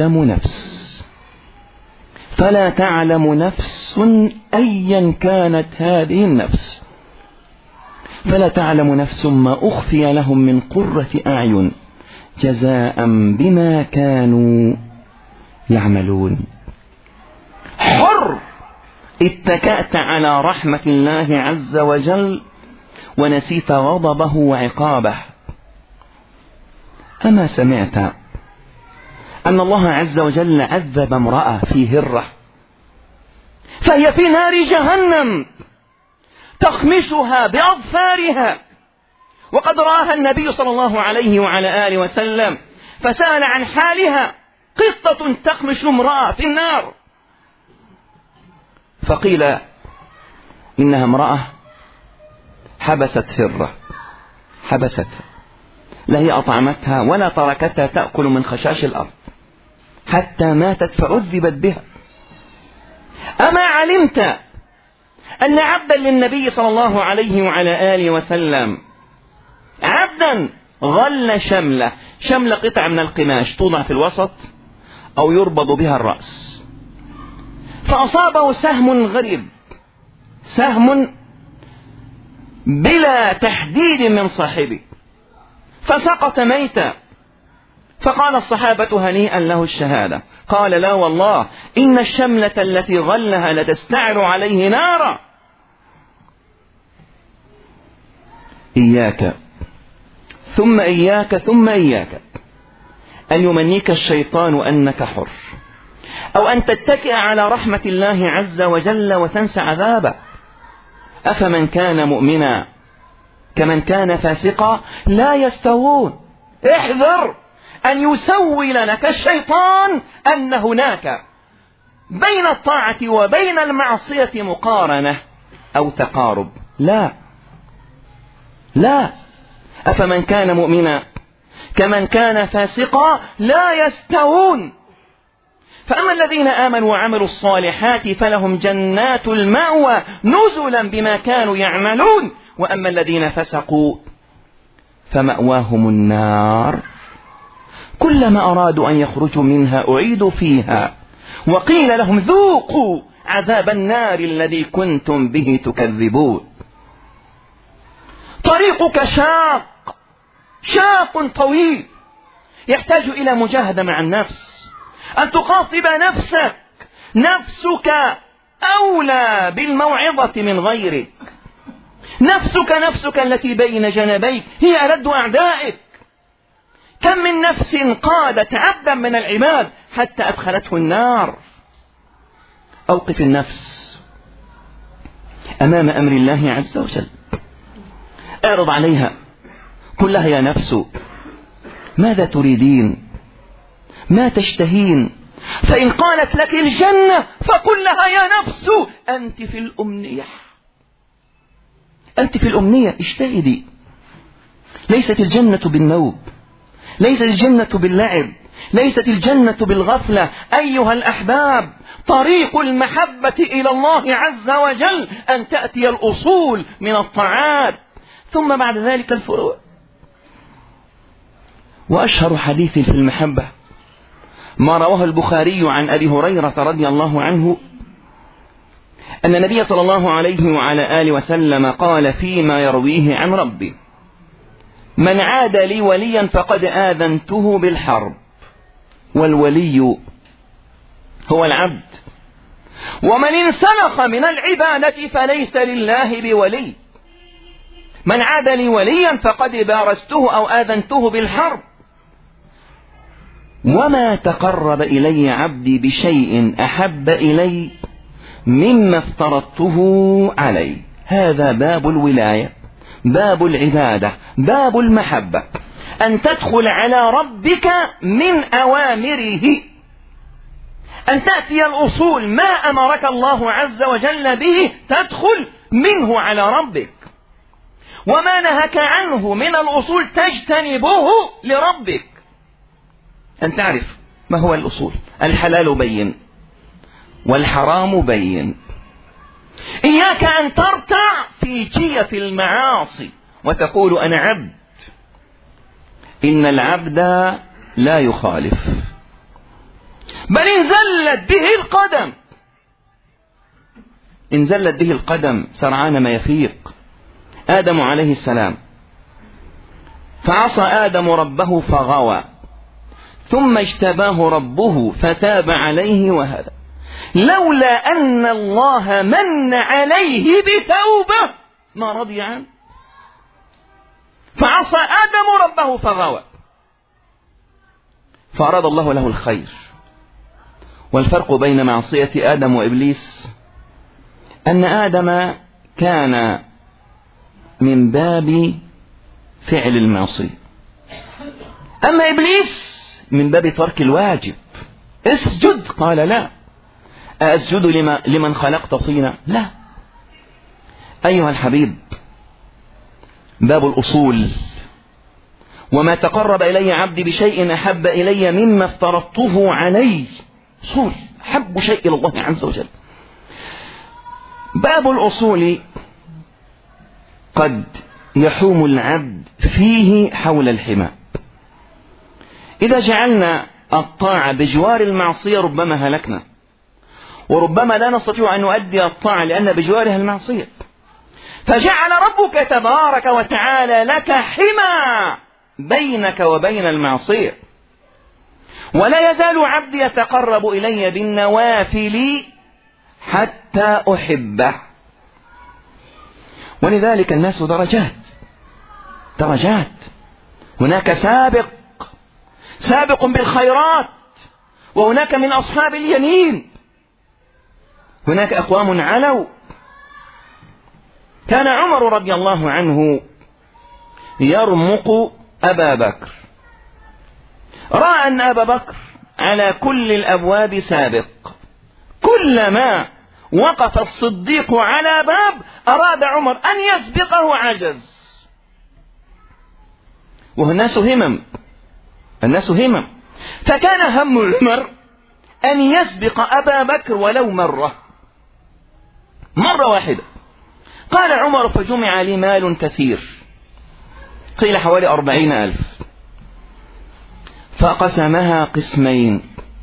تعلم نفس أيا كانت هذه النفس، فلا تعلم نفس ما أخفي لهم من قرة أعين جزاء بما كانوا يعملون. حر، اتكأت على رحمة الله عز وجل ونسيت غضبه وعقابه. أما سمعت أن الله عز وجل عذب امرأة في هرة فهي في نار جهنم تخمشها بأظفارها، وقد رآها النبي صلى الله عليه وعلى آله وسلم فسأل عن حالها قطة تخمش امرأة في النار. فقيل إنها امرأة حبست هرة، حبستها، لا هي أطعمتها ولا تركتها تأكل من خشاش الأرض حتى ماتت فعذبت بها. أما علمت أن عبدا للنبي صلى الله عليه وعلى آله وسلم، عبدا غل شملة قطع من القماش توضع في الوسط أو يربط بها الرأس، فأصابه سهم غريب، سهم بلا تحديد من صاحبه، فسقط ميتا. فقال الصحابة هنيئا له الشهادة. قال لا والله إن الشملة التي غلها لتستعر عليه نارا. إياك ثم إياك ثم إياك أن يمنيك الشيطان أنك حر، أو أن تتكئ على رحمة الله عز وجل وتنسى عذابه. أفمن كان مؤمنا كمن كان فاسقا لا يستوون. احذر أن يسول لك الشيطان أن هناك بين الطاعة وبين المعصية مقارنة أو تقارب. لا لا، أفمن كان مؤمنا كمن كان فاسقا لا يستوون. فأما الذين آمنوا وعملوا الصالحات فلهم جنات المأوى نزلا بما كانوا يعملون، وأما الذين فسقوا فمأواهم النار كلما أرادوا أن يخرجوا منها أعيدوا فيها وقيل لهم ذوقوا عذاب النار الذي كنتم به تكذبون. طريقك شاق طويل، يحتاج إلى مجاهدة مع النفس، أن تخاطب نفسك. نفسك أولى بالموعظة من غيرك. نفسك التي بين جنبيك هي ألد أعدائك. كم من نفس قادت عبدا من العباد حتى أدخلته النار. أوقف النفس أمام أمر الله عز وجل، اعرض عليها، قل لها يا نفس ماذا تريدين، ما تشتهين؟ فإن قالت لك الجنة فقل لها يا نفس أنت في الأمنية، أنت في الأمنية، اجتهدي. ليست الجنة بالنوم، ليست الجنة باللعب، ليست الجنة بالغفلة. أيها الأحباب، طريق المحبة إلى الله عز وجل أن تأتي الأصول من الطاعات ثم بعد ذلك الفروع. وأشهر حديث في المحبة ما رواه البخاري عن أبي هريرة رضي الله عنه أن النبي صلى الله عليه وعلى آله وسلم قال فيما يرويه عن ربه: من عاد لي وليا فقد آذنته بالحرب. والولي هو العبد، ومن انسلخ من العبادة فليس لله بولي. من عاد لي وليا فقد بارزته أو آذنته بالحرب. وما تقرب إلي عبدي بشيء أحب إلي مما افترضته عليه. هذا باب الولاية، باب العبادة، باب المحبة، أن تدخل على ربك من أوامره، أن تأتي الأصول ما أمرك الله عز وجل به تدخل منه على ربك، وما نهك عنه من الأصول تجتنبه لربك. أن تعرف ما هو الأصول. الحلال بين والحرام بين. إياك أن ترتع في جية المعاصي وتقول أنا عبد. إن العبد لا يخالف، بل إن زلت به القدم سرعان ما يفيق. آدم عليه السلام، فعصى آدم ربه فغوى، ثم اجتباه ربه فتاب عليه وهدى. لولا أن الله من عليه بتوبة ما رضي عنه. فعصى آدم ربه فغوى، فأراد الله له الخير. والفرق بين معصية آدم وإبليس أن آدم كان من باب فعل المعصية، أما إبليس من باب ترك الواجب. اسجد. قال لا. أسجد لمن خلقت طينا؟ لا. أيها الحبيب، باب الأصول: وما تقرب إلي عبدي بشيء أحب إلي مما افترضته عليه. أصول أحب شيء إلى الله عز وجل. باب الأصول قد يحوم العبد فيه حول الحمى. إذا جعلنا الطاعة بجوار المعصية ربما هلكنا، وربما لا نستطيع أن نؤدي الطاعة لأن بجوارها المعصية. فجعل ربك تبارك وتعالى لك حمى بينك وبين المعصية. ولا يزال عبدي يتقرب إلي بالنوافل حتى أحبه. ولذلك الناس درجات. هناك سابق بالخيرات، وهناك من أصحاب اليمين، هناك أقوام علوا. كان عمر رضي الله عنه يرمق أبا بكر، رأى أن أبا بكر على كل الأبواب سابق، كلما وقف الصديق على باب أراد عمر أن يسبقه عجز. والناس الناس همم، فكان هم عمر أن يسبق أبا بكر ولو مرة واحدة. قال عمر: فجمع لي مال كثير، قيل حوالي 40,000، فقسمها قسمين،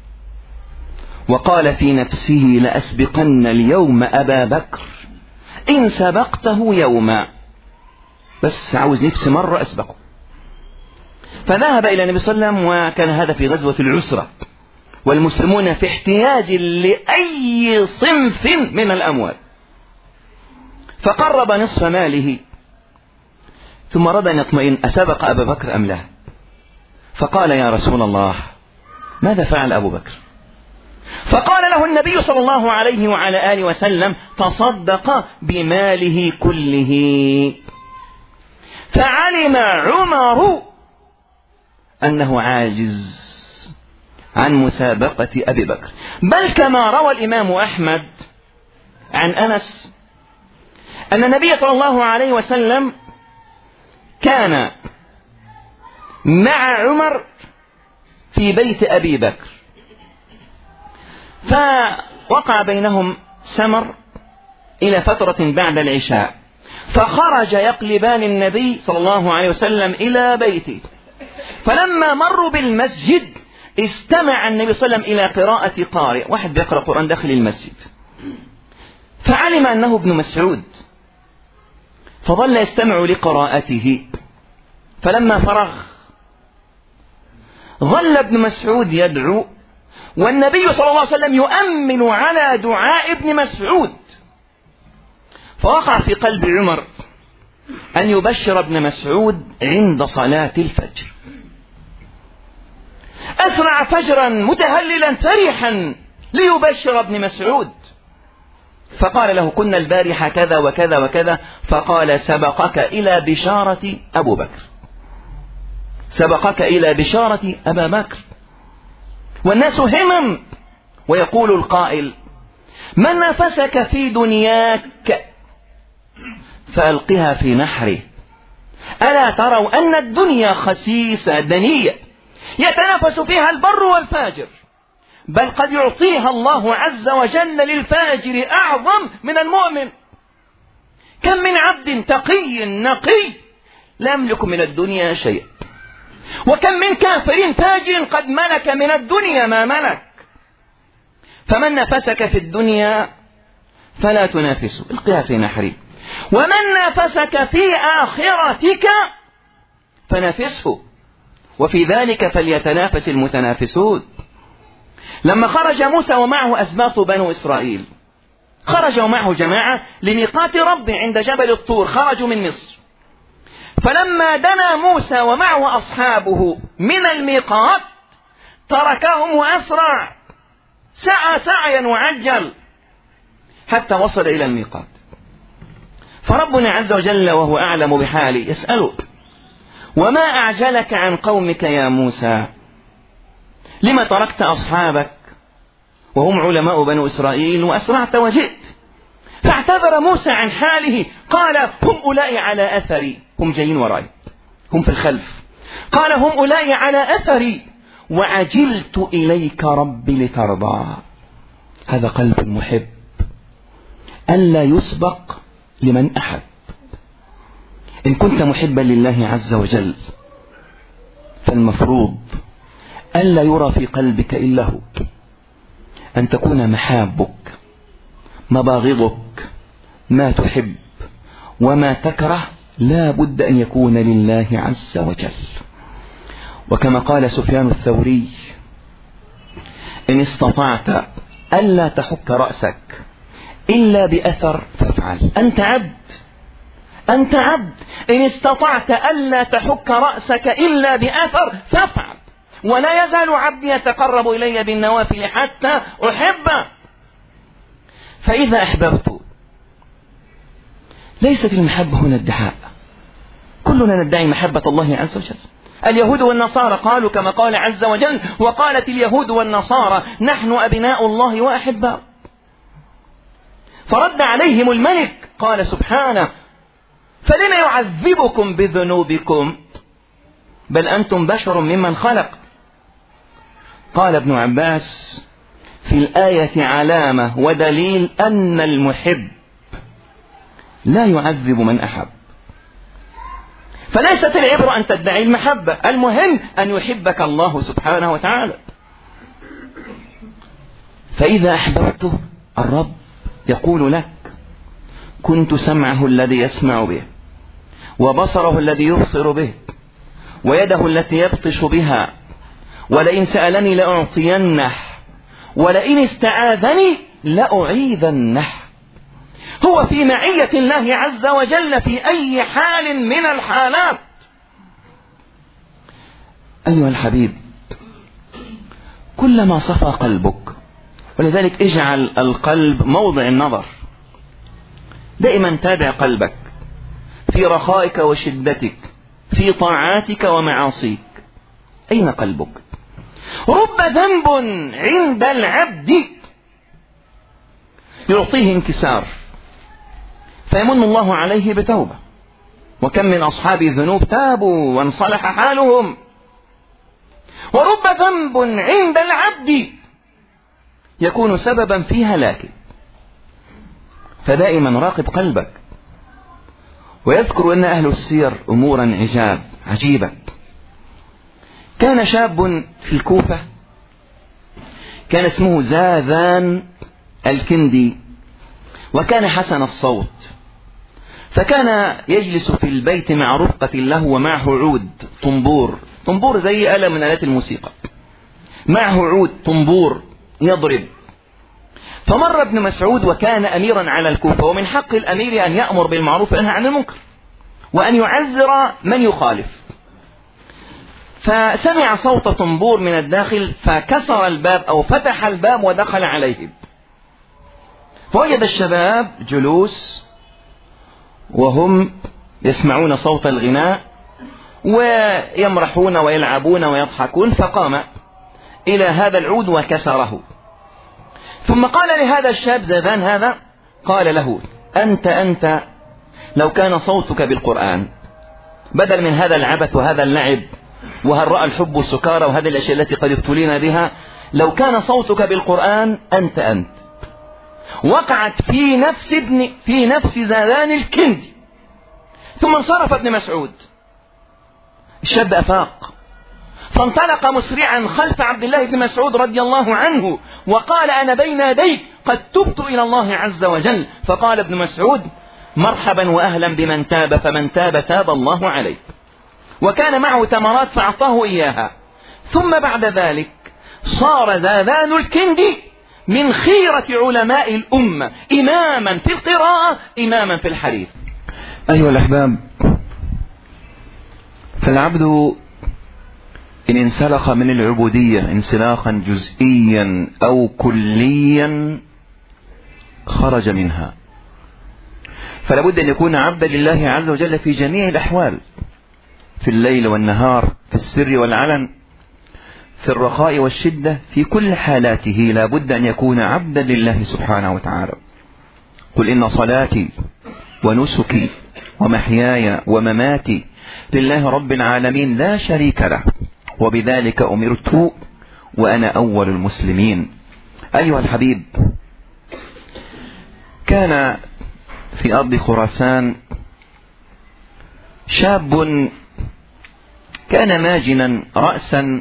وقال في نفسه: لأسبقن اليوم أبا بكر إن سبقته يوما، بس عاوز نفسي مرة أسبقه. فذهب إلى النبي صلى الله عليه وسلم، وكان هذا في غزوة العسرة، والمسلمون في احتياج لأي صنف من الأموال، فقرب نصف ماله، ثم رد أن يطمئن أسبق أبا بكر أم لا. فقال: يا رسول الله، ماذا فعل أبو بكر؟ فقال له النبي صلى الله عليه وعلى آله وسلم: تصدق بماله كله. فعلم عمر أنه عاجز عن مسابقة أبي بكر، بل كما روى الإمام أحمد عن أنس أن النبي صلى الله عليه وسلم كان مع عمر في بيت أبي بكر، فوقع بينهم سمر إلى فترة بعد العشاء، فخرج يقلبان النبي صلى الله عليه وسلم إلى بيته. فلما مروا بالمسجد استمع النبي صلى الله عليه وسلم إلى قراءة قارئ، واحد بيقرأ قرآن داخل المسجد، فعلم أنه ابن مسعود، فظل يستمع لقراءته. فلما فرغ ظل ابن مسعود يدعو، والنبي صلى الله عليه وسلم يؤمن على دعاء ابن مسعود. فوقع في قلب عمر أن يبشر ابن مسعود عند صلاة الفجر. أسرع فجرا متهللا فرحا ليبشر ابن مسعود، فقال له: كنا البارحة كذا وكذا وكذا. فقال: سبقك إلى بشارة أبو بكر، سبقك إلى بشارة أبا بكر. والناس همم، ويقول القائل: من نافسك في دنياك فألقها في نحره. ألا تروا أن الدنيا خسيسة دنية يتنافس فيها البر والفاجر، بل قد يعطيها الله عز وجل للفاجر أعظم من المؤمن. كم من عبد تقي نقي لا يملك من الدنيا شيء، وكم من كافر فاجر قد ملك من الدنيا ما ملك. فمن نافسك في الدنيا فلا تنافسه، القها في نحره. ومن نافسك في آخرتك فنافسه، وفي ذلك فليتنافس المتنافسون. لما خرج موسى ومعه أسباط بنو إسرائيل، خرج ومعه جماعة لميقات رب عند جبل الطور، خرجوا من مصر. فلما دنا موسى ومعه أصحابه من الميقات تركهم وأسرع، سعى سعيا وعجل حتى وصل إلى الميقات. فربنا عز وجل وهو أعلم بحالي يسأله: وما أعجلك عن قومك يا موسى؟ لما تركت أصحابك وهم علماء بنو إسرائيل وأسرعت وجئت. فاعتذر موسى عن حاله، قال هم أولئك على أثري، هم جايين وراي، هم في الخلف. قال هم أولئك على أثري وعجلت إليك ربي لترضى. هذا قلب محب ألا يسبق لمن أحب. إن كنت محبا لله عز وجل فالمفروض ألا يرى في قلبك إلا هو، أن تكون محابك مباغضك ما تحب وما تكره لا بد أن يكون لله عز وجل. وكما قال سفيان الثوري: إن استطعت ألا تحك رأسك إلا بأثر فافعل. أنت عبد إن استطعت ألا تحك رأسك إلا بأثر فافعل. ولا يزال عبدي يتقرب إلي بالنوافل حتى أحبه. فإذا أحببت، ليست المحبة هنا ادعاء، كلنا ندعي محبة الله عز وجل. اليهود والنصارى قالوا كما قال عز وجل: وقالت اليهود والنصارى نحن أبناء الله وأحباؤه. فرد عليهم الملك قال سبحانه: فلم يعذبكم بذنوبكم بل أنتم بشر ممن خلق. قال ابن عباس: في الآية علامة ودليل أن المحب لا يعذب من أحب. فليست العبرة أن تدعي المحبة، المهم أن يحبك الله سبحانه وتعالى. فإذا أحببته الرب يقول لك: كنت سمعه الذي يسمع به، وبصره الذي يبصر به، ويده التي يبطش بها، ولئن سألني لأعطينه، ولئن استعاذني لأعيذنه. هو في معية الله عز وجل في أي حال من الحالات. أيها الحبيب، كلما صفى قلبك، ولذلك اجعل القلب موضع النظر، دائما تابع قلبك في رخائك وشدتك، في طاعاتك ومعاصيك. أين قلبك؟ رب ذنب عند العبد يعطيه انكسار فيمن الله عليه بتوبة، وكم من أصحاب الذنوب تابوا وانصلح حالهم. ورب ذنب عند العبد يكون سببا في هلاكه. فدائما راقب قلبك. ويذكر أن أهل السير أمورا عجيبة. كان شاب في الكوفة كان اسمه زاذان الكندي، وكان حسن الصوت، فكان يجلس في البيت مع رفقة له ومعه عود طنبور زي آلة من آلات الموسيقى، معه عود طنبور يضرب. فمر ابن مسعود وكان أميرا على الكوفة، ومن حق الأمير أن يأمر بالمعروف وينهى عن المنكر وأن يعزر من يخالف. فسمع صوت طنبور من الداخل فكسر الباب أو فتح الباب ودخل عليهم، فوجد الشباب جلوس وهم يسمعون صوت الغناء ويمرحون ويلعبون ويضحكون، فقام إلى هذا العود وكسره. ثم قال لهذا الشاب زاذان هذا، قال له: أنت لو كان صوتك بالقرآن بدل من هذا العبث وهذا اللعب وهالرأى الحب والسكارى وهذه الأشياء التي قد ابتلينا بها، لو كان صوتك بالقرآن أنت. وقعت في نفس زاذان الكندي. ثم انصرف ابن مسعود. الشاب أفاق فانطلق مسرعا خلف عبد الله بن مسعود رضي الله عنه وقال: أنا بين يديك قد تبت إلى الله عز وجل. فقال ابن مسعود: مرحبا وأهلا بمن تاب، فمن تاب الله عليه. وكان معه تمرات فأعطاه إياها. ثم بعد ذلك صار زاذان الكندي من خيرة علماء الأمة، إماما في القراءة، إماما في الحديث. أيها الأحباب، فالعبد إن انسلخ من العبودية انسلاخا جزئيا أو كليا خرج منها. فلا بد أن يكون عبدا لله عز وجل في جميع الأحوال، في الليل والنهار، في السر والعلن. في الرخاء والشدة في كل حالاته لا بد أن يكون عبدا لله سبحانه وتعالى. قل إن صلاتي ونسكي ومحياي ومماتي لله رب العالمين لا شريك له وبذلك أمرت وأنا أول المسلمين. أيها الحبيب، كان في أرض خراسان شاب كان ماجنا رأسا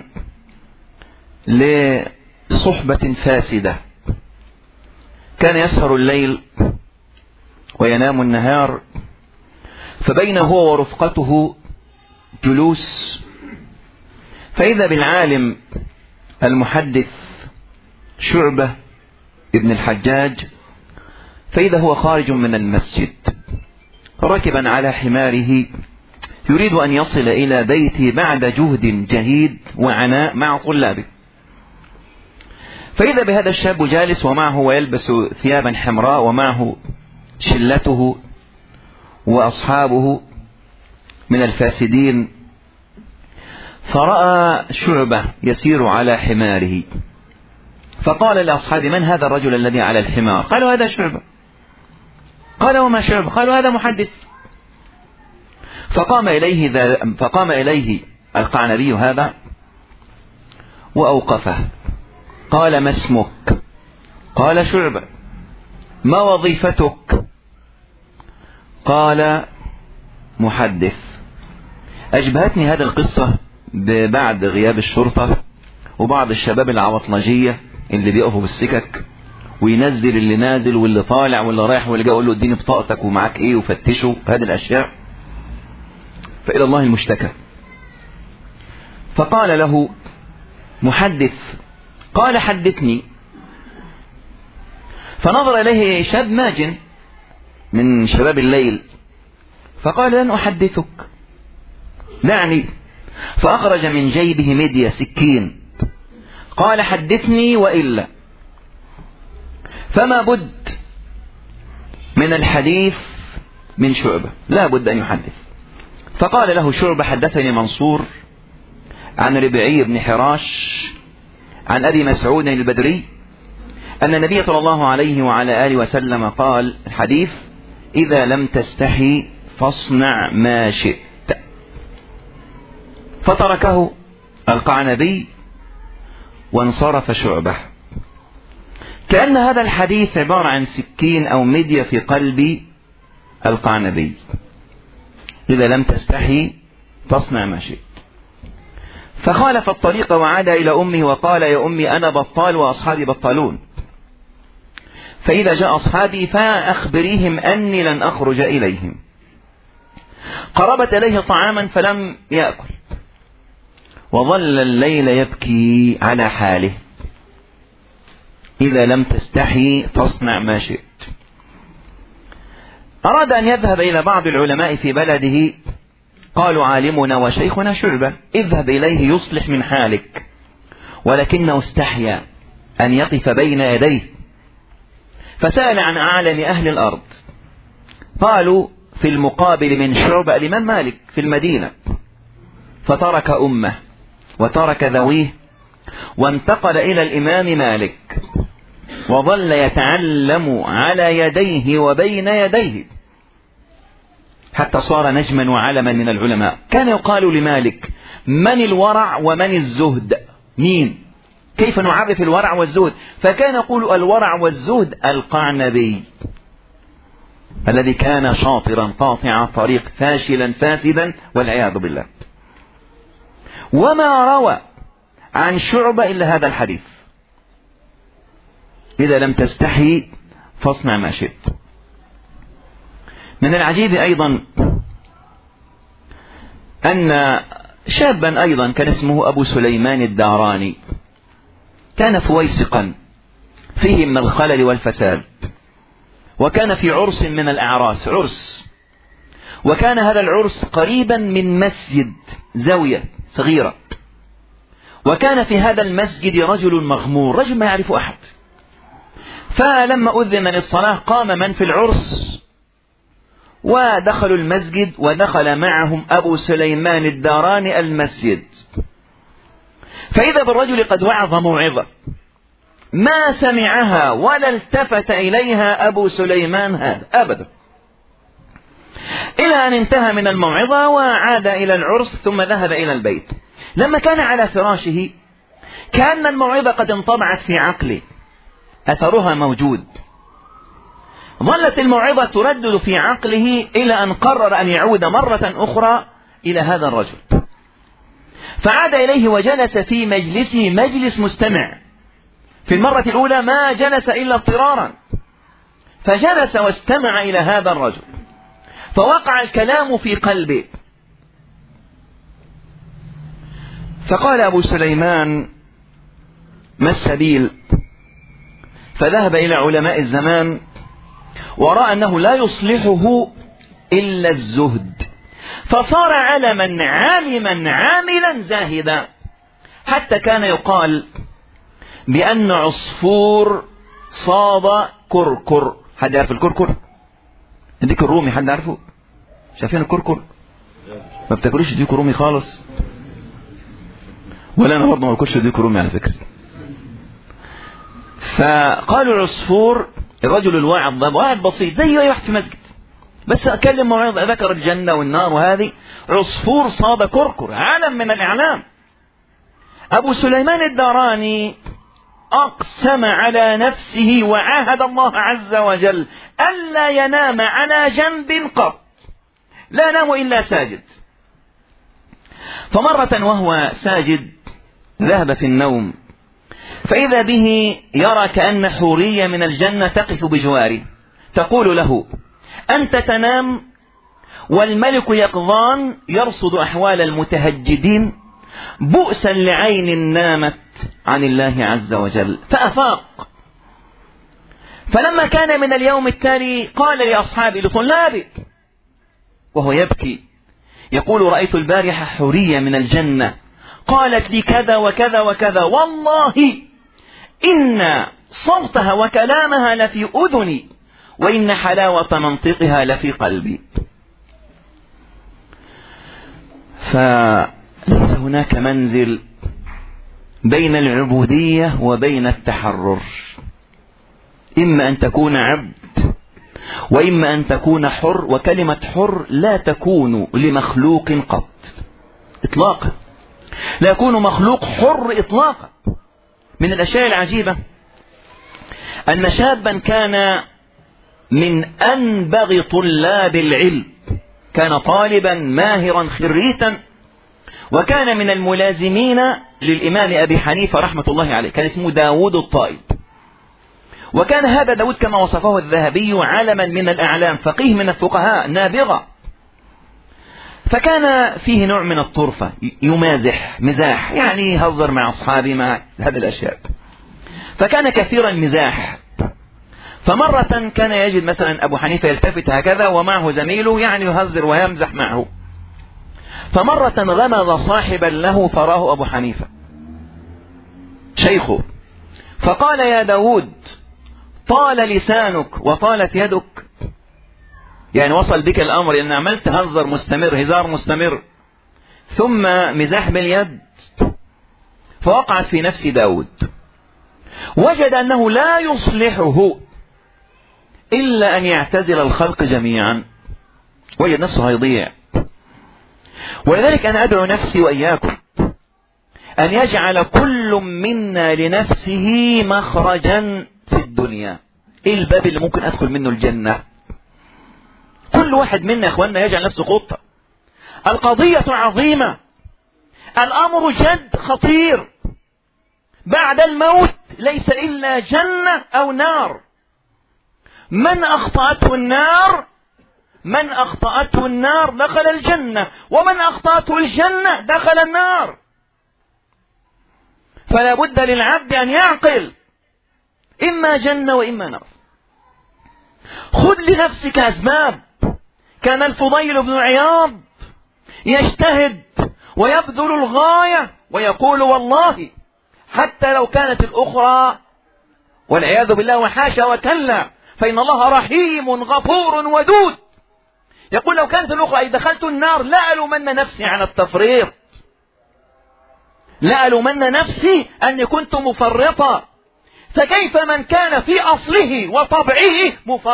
لصحبة فاسدة، كان يسهر الليل وينام النهار، فبين هو ورفقته جلوس فإذا بالعالم المحدث شعبة ابن الحجاج، فإذا هو خارج من المسجد راكبا على حماره يريد أن يصل إلى بيته بعد جهد جهيد وعناء مع طلابه، فإذا بهذا الشاب جالس ومعه ويلبس ثيابا حمراء ومعه شلته وأصحابه من الفاسدين، فرأى شعبة يسير على حماره فقال لأصحابه: من هذا الرجل الذي على الحمار؟ قالوا: هذا شعبة. قال: وما شعبة؟ قالوا: هذا محدث. فقام إليه القعنبي هذا وأوقفه، قال: ما اسمك؟ قال: شعبة. ما وظيفتك؟ قال: محدث. أشبهتني هذه القصة بعد غياب الشرطة وبعض الشباب العواطلجية اللي بيقفوا بالسكك وينزل اللي نازل واللي طالع واللي رايح واللي جاي يقول له اديني بطاقتك ومعاك ايه وفتشوا هذه الأشياء، فإلى الله المشتكى. فقال له: محدث. قال: حدثني. فنظر إليه شاب ماجن من شباب الليل فقال: لن أحدثك، دعني. فأخرج من جيبه مدية سكين، قال: حدثني وإلا. فما بد من الحديث من شعبة، لا بد أن يحدث. فقال له شعبة: حدثني منصور عن ربعي بن حراش عن أبي مسعود البدري أن النبي صلى الله عليه وعلى آله وسلم قال: الحديث: إذا لم تستحي فاصنع ما شئت. فتركه القعنبي وانصرف شعبة، كأن هذا الحديث عبارة عن سكين أو مدية في قلب القعنبي: إذا لم تستحي فاصنع ما شئت. فخالف الطريق وعاد إلى أمه وقال: يا أمي أنا بطال وأصحابي بطالون، فإذا جاء أصحابي فأخبريهم أني لن أخرج إليهم. قربت إليه طعاما فلم يأكل وظل الليل يبكي على حاله: إذا لم تستحي فاصنع ما شئت. أراد أن يذهب إلى بعض العلماء في بلده، قالوا: عالمنا وشيخنا شعبة، اذهب إليه يصلح من حالك، ولكنه استحيا أن يقف بين يديه، فسأل عن أعلم أهل الأرض، قالوا: في المقابل من شعبة الإمام مالك في المدينة. فترك أمه وترك ذويه وانتقل إلى الإمام مالك وظل يتعلم على يديه وبين يديه حتى صار نجما وعلما من العلماء. كان يقال لمالك: من الورع ومن الزهد؟ مين؟ كيف نعرف الورع والزهد؟ فكان يقول: الورع والزهد القعنبي الذي كان شاطرا قاطع طريق فاشلا فاسدا والعياذ بالله. وما روى عن شعبة إلا هذا الحديث: إذا لم تستحي فاصنع ما شئت. من العجيب أيضا أن شابا أيضا كان اسمه أبو سليمان الداراني، كان فويسقا فيه من الخلل والفساد، وكان في عرس من الأعراس، عرس، وكان هذا العرس قريبا من مسجد زاوية صغيرة، وكان في هذا المسجد رجل مغمور، رجل ما يعرف أحد. فلما أذن للصلاة قام من في العرس ودخلوا المسجد، ودخل معهم أبو سليمان الداراني المسجد. فإذا بالرجل قد وعظ موعظة ما سمعها ولا التفت إليها أبو سليمان هذا أبدا، إلى أن انتهى من الموعظة وعاد إلى العرس ثم ذهب إلى البيت. لما كان على فراشه كأن الموعظة قد انطبعت في عقله، أثرها موجود، ظلت الموعظة تردد في عقله إلى أن قرر أن يعود مرة أخرى إلى هذا الرجل، فعاد إليه وجلس في مجلسه مجلس مستمع. في المرة الأولى ما جلس إلا اضطرارا، فجلس واستمع إلى هذا الرجل، فوقع الكلام في قلبه. فقال أبو سليمان: ما السبيل؟ فذهب إلى علماء الزمان ورأى أنه لا يصلحه إلا الزهد، فصار علما عالما عاملا زاهدا، حتى كان يقال بأن عصفور صاد كركر. حد يعرف الكركر؟ الديك الرومي حد يعرفه؟ شايفين الكركر؟ ما بتاكلوش ديك رومي خالص؟ ولا أنا برضه ما باكلش ديك رومي على فكرة. فقالوا العصفور، الرجل الواعظ ده واحد بسيط زي أي واحد في مسجد، بس أكلم موعظة ذكر الجنة والنار، وهذه عصفور صاد كركر، علم من الإعلام. أبو سليمان الداراني أقسم على نفسه وعاهد الله عز وجل ألا ينام على جنب قط، لا ينام إلا ساجد. فمرة وهو ساجد ذهب في النوم، فإذا به يرى كأن حورية من الجنة تقف بجواره تقول له: أنت تنام والملك يقظان يرصد أحوال المتهجدين، بؤسا لعين نامت عن الله عز وجل. فأفاق. فلما كان من اليوم التالي قال لأصحابه لطلابه وهو يبكي يقول: رأيت البارحة حورية من الجنة قالت لي كذا وكذا وكذا، والله إن صوتها وكلامها لفي أذني وإن حلاوة منطقها لفي قلبي. فليس هناك منزل بين العبودية وبين التحرر، إما أن تكون عبد وإما أن تكون حر، وكلمة حر لا تكون لمخلوق قط إطلاقا، لا يكون مخلوق حر إطلاقا. من الأشياء العجيبة أن شابا كان من أنبغ طلاب العلم، كان طالبا ماهرا خريتا، وكان من الملازمين للإمام أبي حنيفة رحمة الله عليه، كان اسمه داود الطائب. وكان هذا داود كما وصفه الذهبي علما من الأعلام، فقيه من الفقهاء، نابغة. فكان فيه نوع من الطرفة، يمازح مزاح، يعني يهزر مع أصحابه مع هذه الأشياء، فكان كثيرا مزاح. فمرة كان يجد مثلا أبو حنيفة يلتفت هكذا ومعه زميله يعني يهزر ويمزح معه، فمرة غمض صاحبا له فراه أبو حنيفة شيخه، فقال: يا داود، طال لسانك وطالت يدك، يعني وصل بك الأمر أن عملت هزر مستمر، هزار مستمر، ثم مزاح باليد. فوقعت في نفس داود، وجد أنه لا يصلحه إلا أن يعتزل الخلق جميعا، وجد نفسه هيضيع. ولذلك أنا أدعو نفسي وإياكم أن يجعل كل منا لنفسه مخرجا في الدنيا. إيه الباب اللي ممكن أدخل منه الجنة؟ كل واحد منا يا أخواننا يجعل نفسه خطة. القضية عظيمة، الأمر جد خطير. بعد الموت ليس إلا جنة أو نار. من أخطأته النار دخل الجنة، ومن أخطأته الجنة دخل النار. فلا بد للعبد أن يعقل، إما جنة وإما نار. خذ لنفسك أسباب. كان الفضيل بن عياض يجتهد ويبذل الغاية ويقول: والله حتى لو كانت الأخرى والعياذ بالله وحاشا وكلا، فإن الله رحيم غفور ودود، يقول: لو كانت الأخرى إذا دخلت النار لا ألومن نفسي على التفريط، لا ألومن نفسي أني كنت مفرطا، فكيف من كان في أصله وطبعه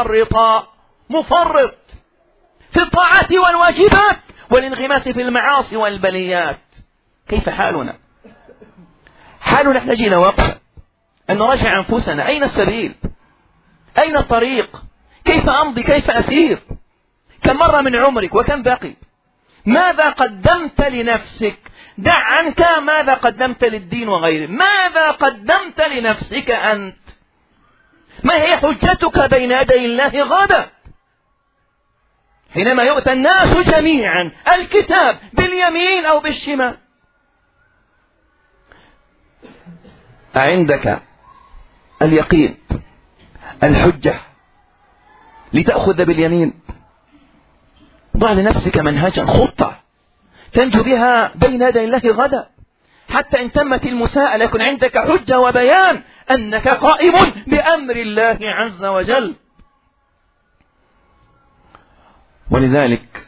مفرط في الطاعات والواجبات والانغماس في المعاصي والبليات؟ كيف حالنا؟ حالنا نحتاج إلى وقفة، أن نراجع أنفسنا. أين السبيل؟ أين الطريق؟ كيف أمضي؟ كيف أسير؟ كم مرة من عمرك وكم بقي؟ ماذا قدمت لنفسك؟ دع عنك ماذا قدمت للدين وغيره، ماذا قدمت لنفسك أنت؟ ما هي حجتك بين يدي الله غدا حينما يؤتى الناس جميعا الكتاب باليمين أو بالشمال؟ أعندك اليقين، الحجة لتأخذ باليمين؟ ضع لنفسك منهجا، خطة تنجو بها بين يدي الله غدا، حتى إن تمت المساءلة يكون عندك حجة وبيان أنك قائم بأمر الله عز وجل. ولذلك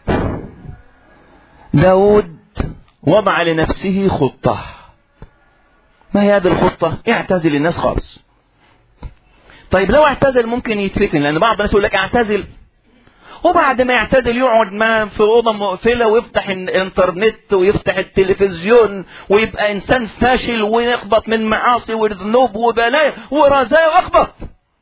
داود وضع لنفسه خطة. ما هي هذه الخطة؟ اعتزل الناس خالص. طيب لو اعتزل ممكن يتفتن، لأن بعض الناس يقول لك اعتزل، وبعد ما يعتزل يقعد ما في أوضة مقفلة ويفتح الانترنت ويفتح التلفزيون ويبقى إنسان فاشل ويخبط من معاصي وذنوب وبلايا ورزايا وأخبط.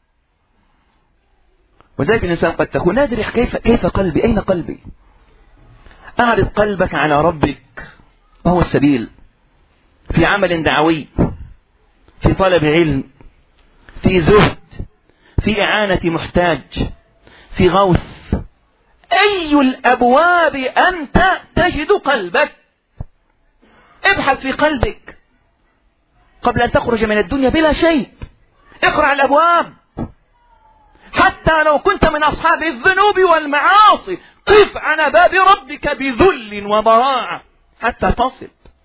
وذلك الإنسان قد تكون لا أدري كيف قلبي، أين قلبي؟ أعرض قلبك على ربك، وهو السبيل، في عمل دعوي، في طلب علم، في زهد، في إعانة محتاج، في غوث. أي الأبواب أنت تجد قلبك؟ ابحث في قلبك قبل أن تخرج من الدنيا بلا شيء. اقرأ الأبواب، حتى لو كنت من أصحاب الذنوب والمعاصي قف على باب ربك بذل وضراعة حتى تصل.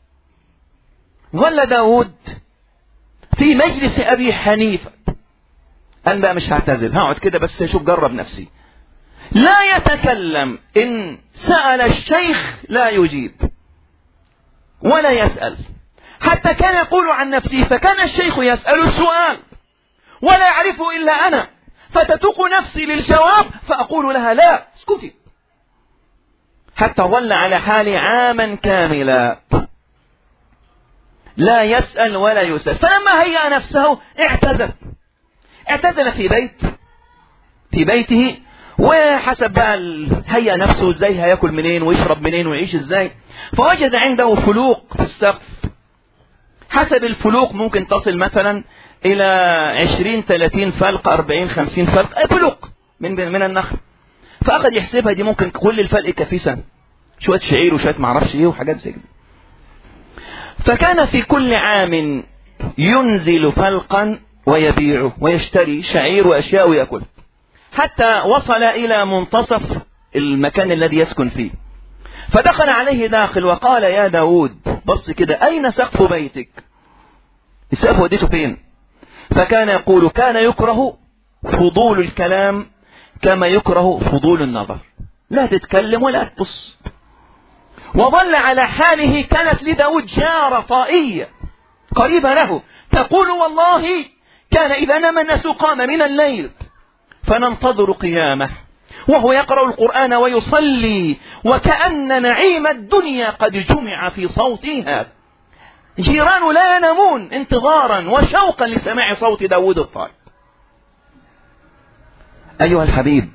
ظل داود في مجلس أبي حنيفة، أنا بقى مش هعتزل، هقعد كده بس شوف جرب نفسي. لا يتكلم، إن سأل الشيخ لا يجيب ولا يسأل، حتى كان يقول عن نفسه فكان الشيخ يسأل السؤال ولا يعرفه إلا أنا، فتتوق نفسي للجواب فأقول لها لا اسكتي، حتى ظل على حال عاما كاملا لا يسأل ولا يسأل. فلما هيأ نفسه اعتزل في بيته، وحسب بقى هيأ نفسه ازاي هياكل منين ويشرب منين ويعيش ازاي، فوجد عنده فلوق في السقف. حسب الفلوق ممكن تصل مثلا الى 20-30 فلق، 40-50 فلق، فلوق من النخل. فأخذ يحسبها دي ممكن كل الفلق يكفي سنة، شوية شعير وشوية معرفش ايه وحاجات زي كده. فكان في كل عام ينزل فلقا ويبيعه ويشتري شعير وأشياء ويأكل، حتى وصل إلى منتصف المكان الذي يسكن فيه. فدخل عليه داخل وقال يا داود، بص كده، أين سقف بيتك؟ السقف وديته فين؟ فكان يقول كان يكره فضول الكلام كما يكره فضول النظر، لا تتكلم ولا تبص. وظل على حاله. كانت لداود جارة طائية قريبة له تقول والله كان إذا نام الناس قام من الليل فننتظر قيامه وهو يقرأ القرآن ويصلي وكأن نعيم الدنيا قد جمع في صوته هذا. جيران لا ينامون انتظارا وشوقا لسماع صوت داود الطائي. أيها الحبيب،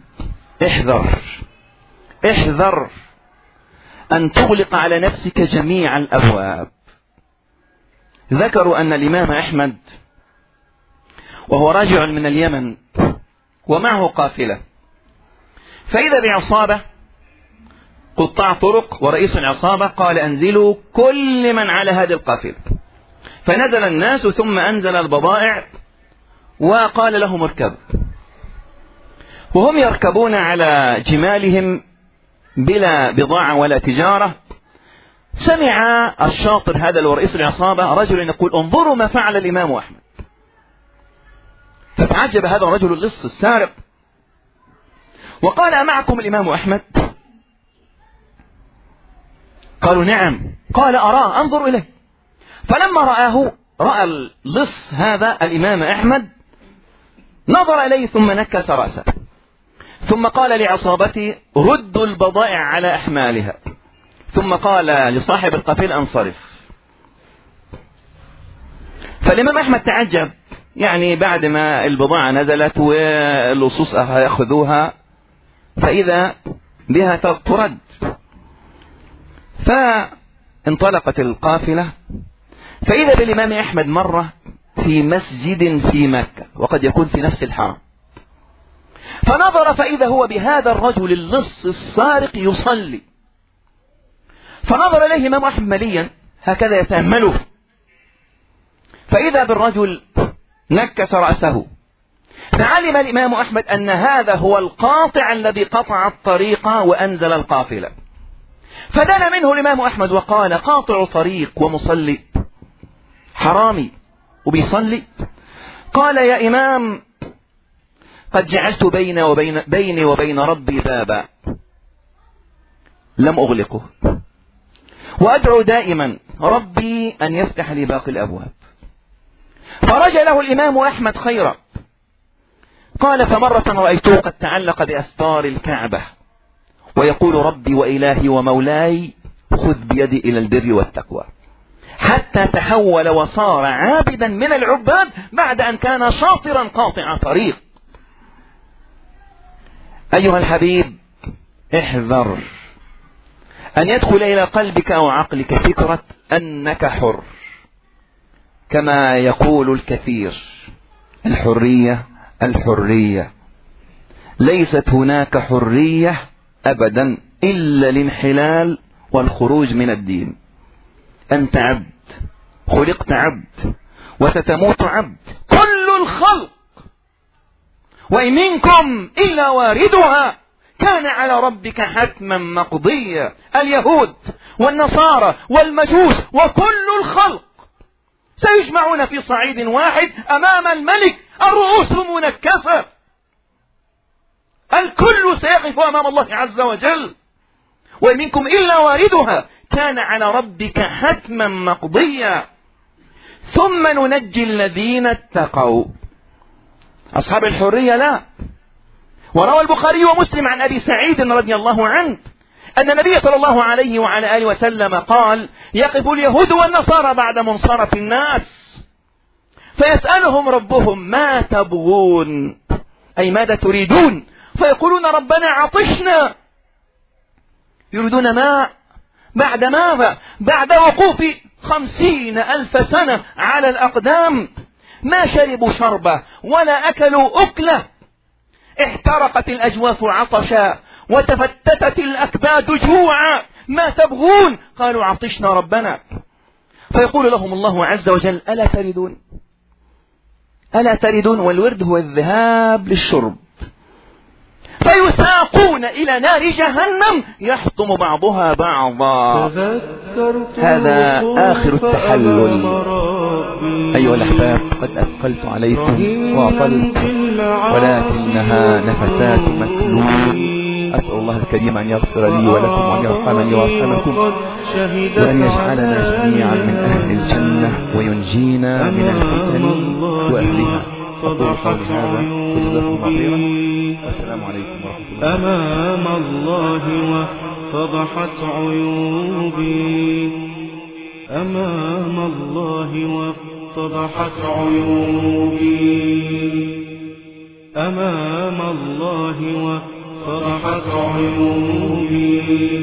احذر أن تغلق على نفسك جميع الأبواب. ذكروا أن الإمام أحمد وهو راجع من اليمن ومعه قافلة، فإذا بعصابة قطاع طرق، ورئيس العصابة قال أنزلوا كل من على هذه القافلة. فنزل الناس ثم أنزل البضائع وقال لهم اركبوا. وهم يركبون على جمالهم بلا بضاعة ولا تجارة، سمع الشاطر هذا ورئيس العصابة رجل يقول انظروا ما فعل الإمام أحمد. فتعجب هذا الرجل اللص السارق وقال أمعكم الإمام أحمد؟ قالوا نعم. قال أراه، انظروا إليه. فلما رأى اللص هذا الإمام أحمد نظر إليه ثم نكس رأسه، ثم قال لعصابته ردوا البضائع على أحمالها، ثم قال لصاحب القفيل انصرف. فالإمام أحمد تعجب، يعني بعد ما البضاعة نزلت واللصوص يأخذوها فإذا بها ترد. فانطلقت القافلة، فإذا بالإمام أحمد مرة في مسجد في مكة وقد يكون في نفس الحرم، فنظر فإذا هو بهذا الرجل اللص السارق يصلي، فنظر إليه الإمام أحمد مليا هكذا يتأمله، فإذا بالرجل نكس رأسه، فعلم الإمام أحمد أن هذا هو القاطع الذي قطع الطريق وأنزل القافلة، فدنا منه الإمام أحمد وقال قاطع طريق ومصلي حرامي وبيصلي؟ قال يا إمام قد جعلت بيني وبين ربي بابا لم أغلقه، وأدعو دائما ربي أن يفتح لي باقي الأبواب. فرجى له الإمام أحمد خيرا. قال فمرة رأيته قد تعلق بأستار الكعبة ويقول ربي وإلهي ومولاي خذ بيدي إلى البر والتقوى، حتى تحول وصار عابدا من العباد بعد أن كان شاطرا قاطع طريق. أيها الحبيب احذر أن يدخل إلى قلبك أو عقلك فكرة أنك حر، كما يقول الكثير الحرية ليست هناك حرية أبدا إلا الانحلال والخروج من الدين. أنت عبد، خلقت عبد وستموت عبد، كل الخلق وإن منكم إلا واردها كان على ربك حتما مقضيا. اليهود والنصارى والمجوس وكل الخلق سيجمعون في صعيد واحد أمام الملك، الرؤوس منكسة، الكل سيقف أمام الله عز وجل. وإن منكم إلا واردها كان على ربك حتما مقضيا ثم ننجي الذين اتقوا. أصحاب الحرية لا. وروى البخاري ومسلم عن أبي سعيد رضي الله عنه أن النبي صلى الله عليه وعلى آله وسلم قال يقف اليهود والنصارى بعد منصرف الناس فيسألهم ربهم ما تبغون، أي ماذا تريدون؟ فيقولون ربنا عطشنا، يريدون ماء بعد ماذا؟ بعد وقوف 50,000 سنة على الأقدام، ما شربوا شربة ولا أكلوا أكلة، احترقت الأجواف عطشا وتفتتت الأكباد جوعا، ما تبغون؟ قالوا عطشنا ربنا. فيقول لهم الله عز وجل ألا تردون؟ والورد هو الذهاب للشرب. فيساقون إلى نار جهنم يحطم بعضها بعضا. هذا آخر التحلل. أيها الأحباب قد أثقلت عليكم وأطلت ولكنها نفثات مكلوم. أسأل الله الكريم أن يغفر لي ولكم وأن يرحمني ويرحمكم وأن يجعلنا جميعا من أهل الجنة وينجينا من الفتن وأهلها. أقول قولي هذا وجزاكم الله خيرا، والسلام عليكم ورحمة الله. أمام الله واتضحت عيوبي، أمام الله واتضحت عيوبي، أمام الله واتضحت عيوبي،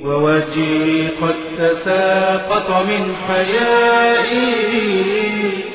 ووجهي قد تساقط من حيائي.